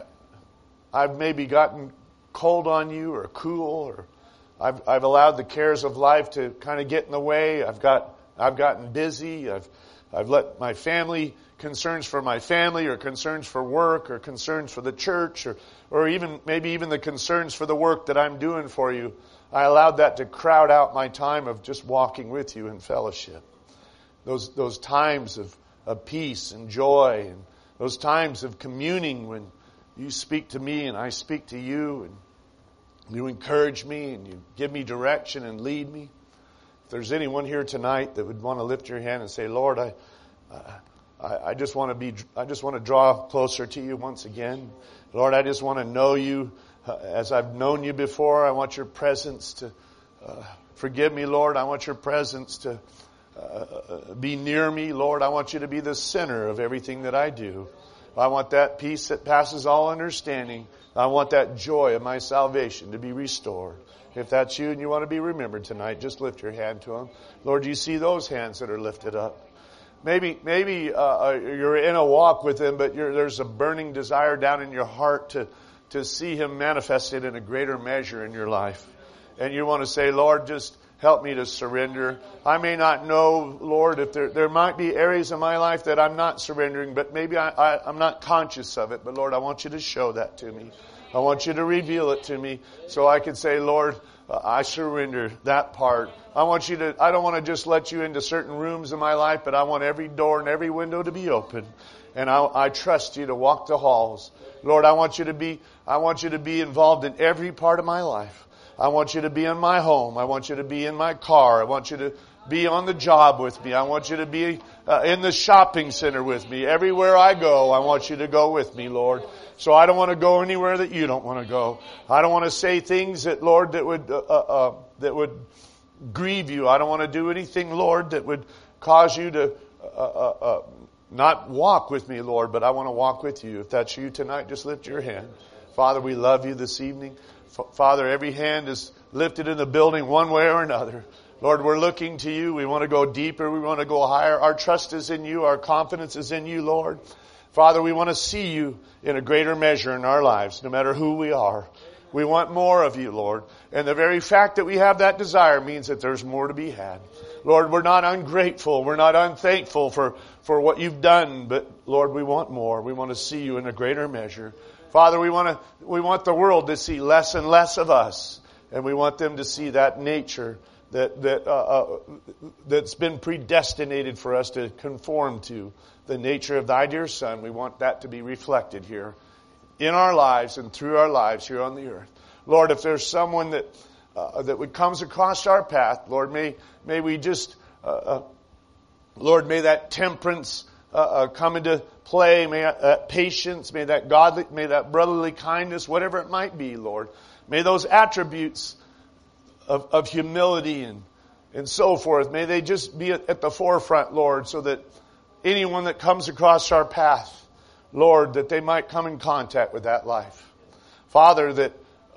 S1: I've maybe gotten cold on you or cool, or I've allowed the cares of life to kind of get in the way. I've gotten busy. I've let my family, concerns for my family or concerns for work or concerns for the church or even maybe even the concerns for the work that I'm doing for you. I allowed that to crowd out my time of just walking with you in fellowship. Those times of peace and joy, and those times of communing when you speak to me and I speak to you, and you encourage me and you give me direction and lead me. If there's anyone here tonight that would want to lift your hand and say, Lord, I just want to draw closer to you once again. Lord, I just want to know you as I've known you before. I want your presence to forgive me, Lord. I want your presence to be near me, Lord. I want you to be the center of everything that I do. I want that peace that passes all understanding. I want that joy of my salvation to be restored. If that's you and you want to be remembered tonight, just lift your hand to him. Lord, you see those hands that are lifted up. Maybe you're in a walk with him, but there's a burning desire down in your heart to see him manifested in a greater measure in your life. And you want to say, Lord, just help me to surrender. I may not know, Lord, if there might be areas in my life that I'm not surrendering, but maybe I'm not conscious of it. But Lord, I want you to show that to me. I want you to reveal it to me so I can say, Lord, I surrender that part. I don't want to just let you into certain rooms in my life, but I want every door and every window to be open. And I trust you to walk the halls. Lord, I want you to be involved in every part of my life. I want you to be in my home. I want you to be in my car. I want you to be on the job with me. I want you to be in the shopping center with me. Everywhere I go, I want you to go with me, Lord. So I don't want to go anywhere that you don't want to go. I don't want to say things that, Lord, that would grieve you. I don't want to do anything, Lord, that would cause you to not walk with me, Lord, but I want to walk with you. If that's you tonight, just lift your hand. Father, we love you this evening. Father, every hand is lifted in the building one way or another. Lord, we're looking to you. We want to go deeper. We want to go higher. Our trust is in you. Our confidence is in you, Lord. Father, we want to see you in a greater measure in our lives, no matter who we are. We want more of you, Lord. And the very fact that we have that desire means that there's more to be had. Lord, we're not ungrateful. We're not unthankful for what you've done. But, Lord, we want more. We want to see you in a greater measure. Father, we want the world to see less and less of us. And we want them to see that nature that's been predestinated for us to conform to, the nature of thy dear Son. We want that to be reflected here in our lives and through our lives here on the earth. Lord, if there's someone that would comes across our path, Lord, may we just, Lord, may that temperance come into play. May that patience, may that godly, may that brotherly kindness, whatever it might be, Lord. May those attributes of humility and so forth, may they just be at the forefront, Lord, so that anyone that comes across our path, Lord, that they might come in contact with that life. Father, that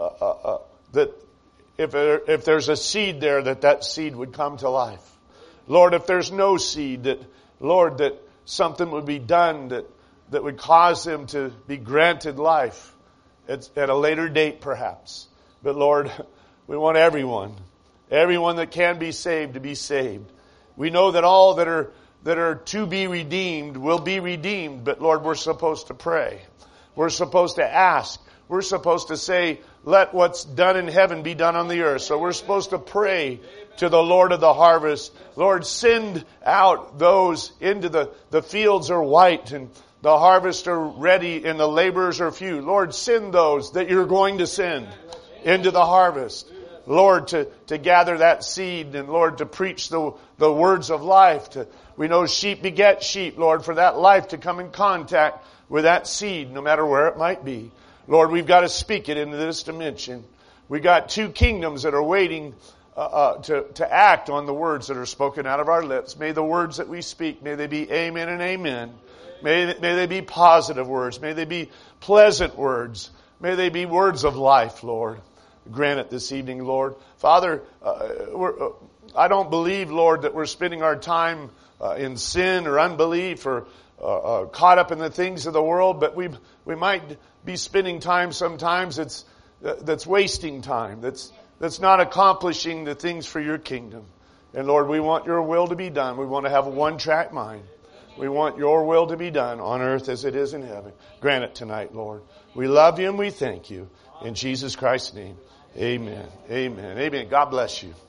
S1: if there's a seed there, that seed would come to life. Lord, if there's no seed, that something would be done that would cause them to be granted life at a later date, perhaps. But Lord, we want everyone that can be saved to be saved. We know that all that are to be redeemed will be redeemed. But Lord, we're supposed to pray. We're supposed to ask. We're supposed to say, let what's done in heaven be done on the earth. So we're supposed to pray to the Lord of the harvest. Lord, send out those into the fields are white and the harvest are ready and the laborers are few. Lord, send those that you're going to send into the harvest. Lord, to gather that seed and Lord, to preach the words of life. We know sheep beget sheep, Lord, for that life to come in contact with that seed, no matter where it might be. Lord, we've got to speak it into this dimension. We got two kingdoms that are waiting to act on the words that are spoken out of our lips. May the words that we speak, may they be amen and amen. May they be positive words. May they be pleasant words. May they be words of life, Lord. Grant it this evening, Lord. Father, I don't believe, Lord, that we're spending our time in sin or unbelief or caught up in the things of the world, but we might be spending time sometimes that's wasting time, that's not accomplishing the things for your kingdom. And Lord, we want your will to be done. We want to have a one-track mind. We want your will to be done on earth as it is in heaven. Grant it tonight, Lord. We love you and we thank you. In Jesus Christ's name, amen. Amen. Amen. God bless you.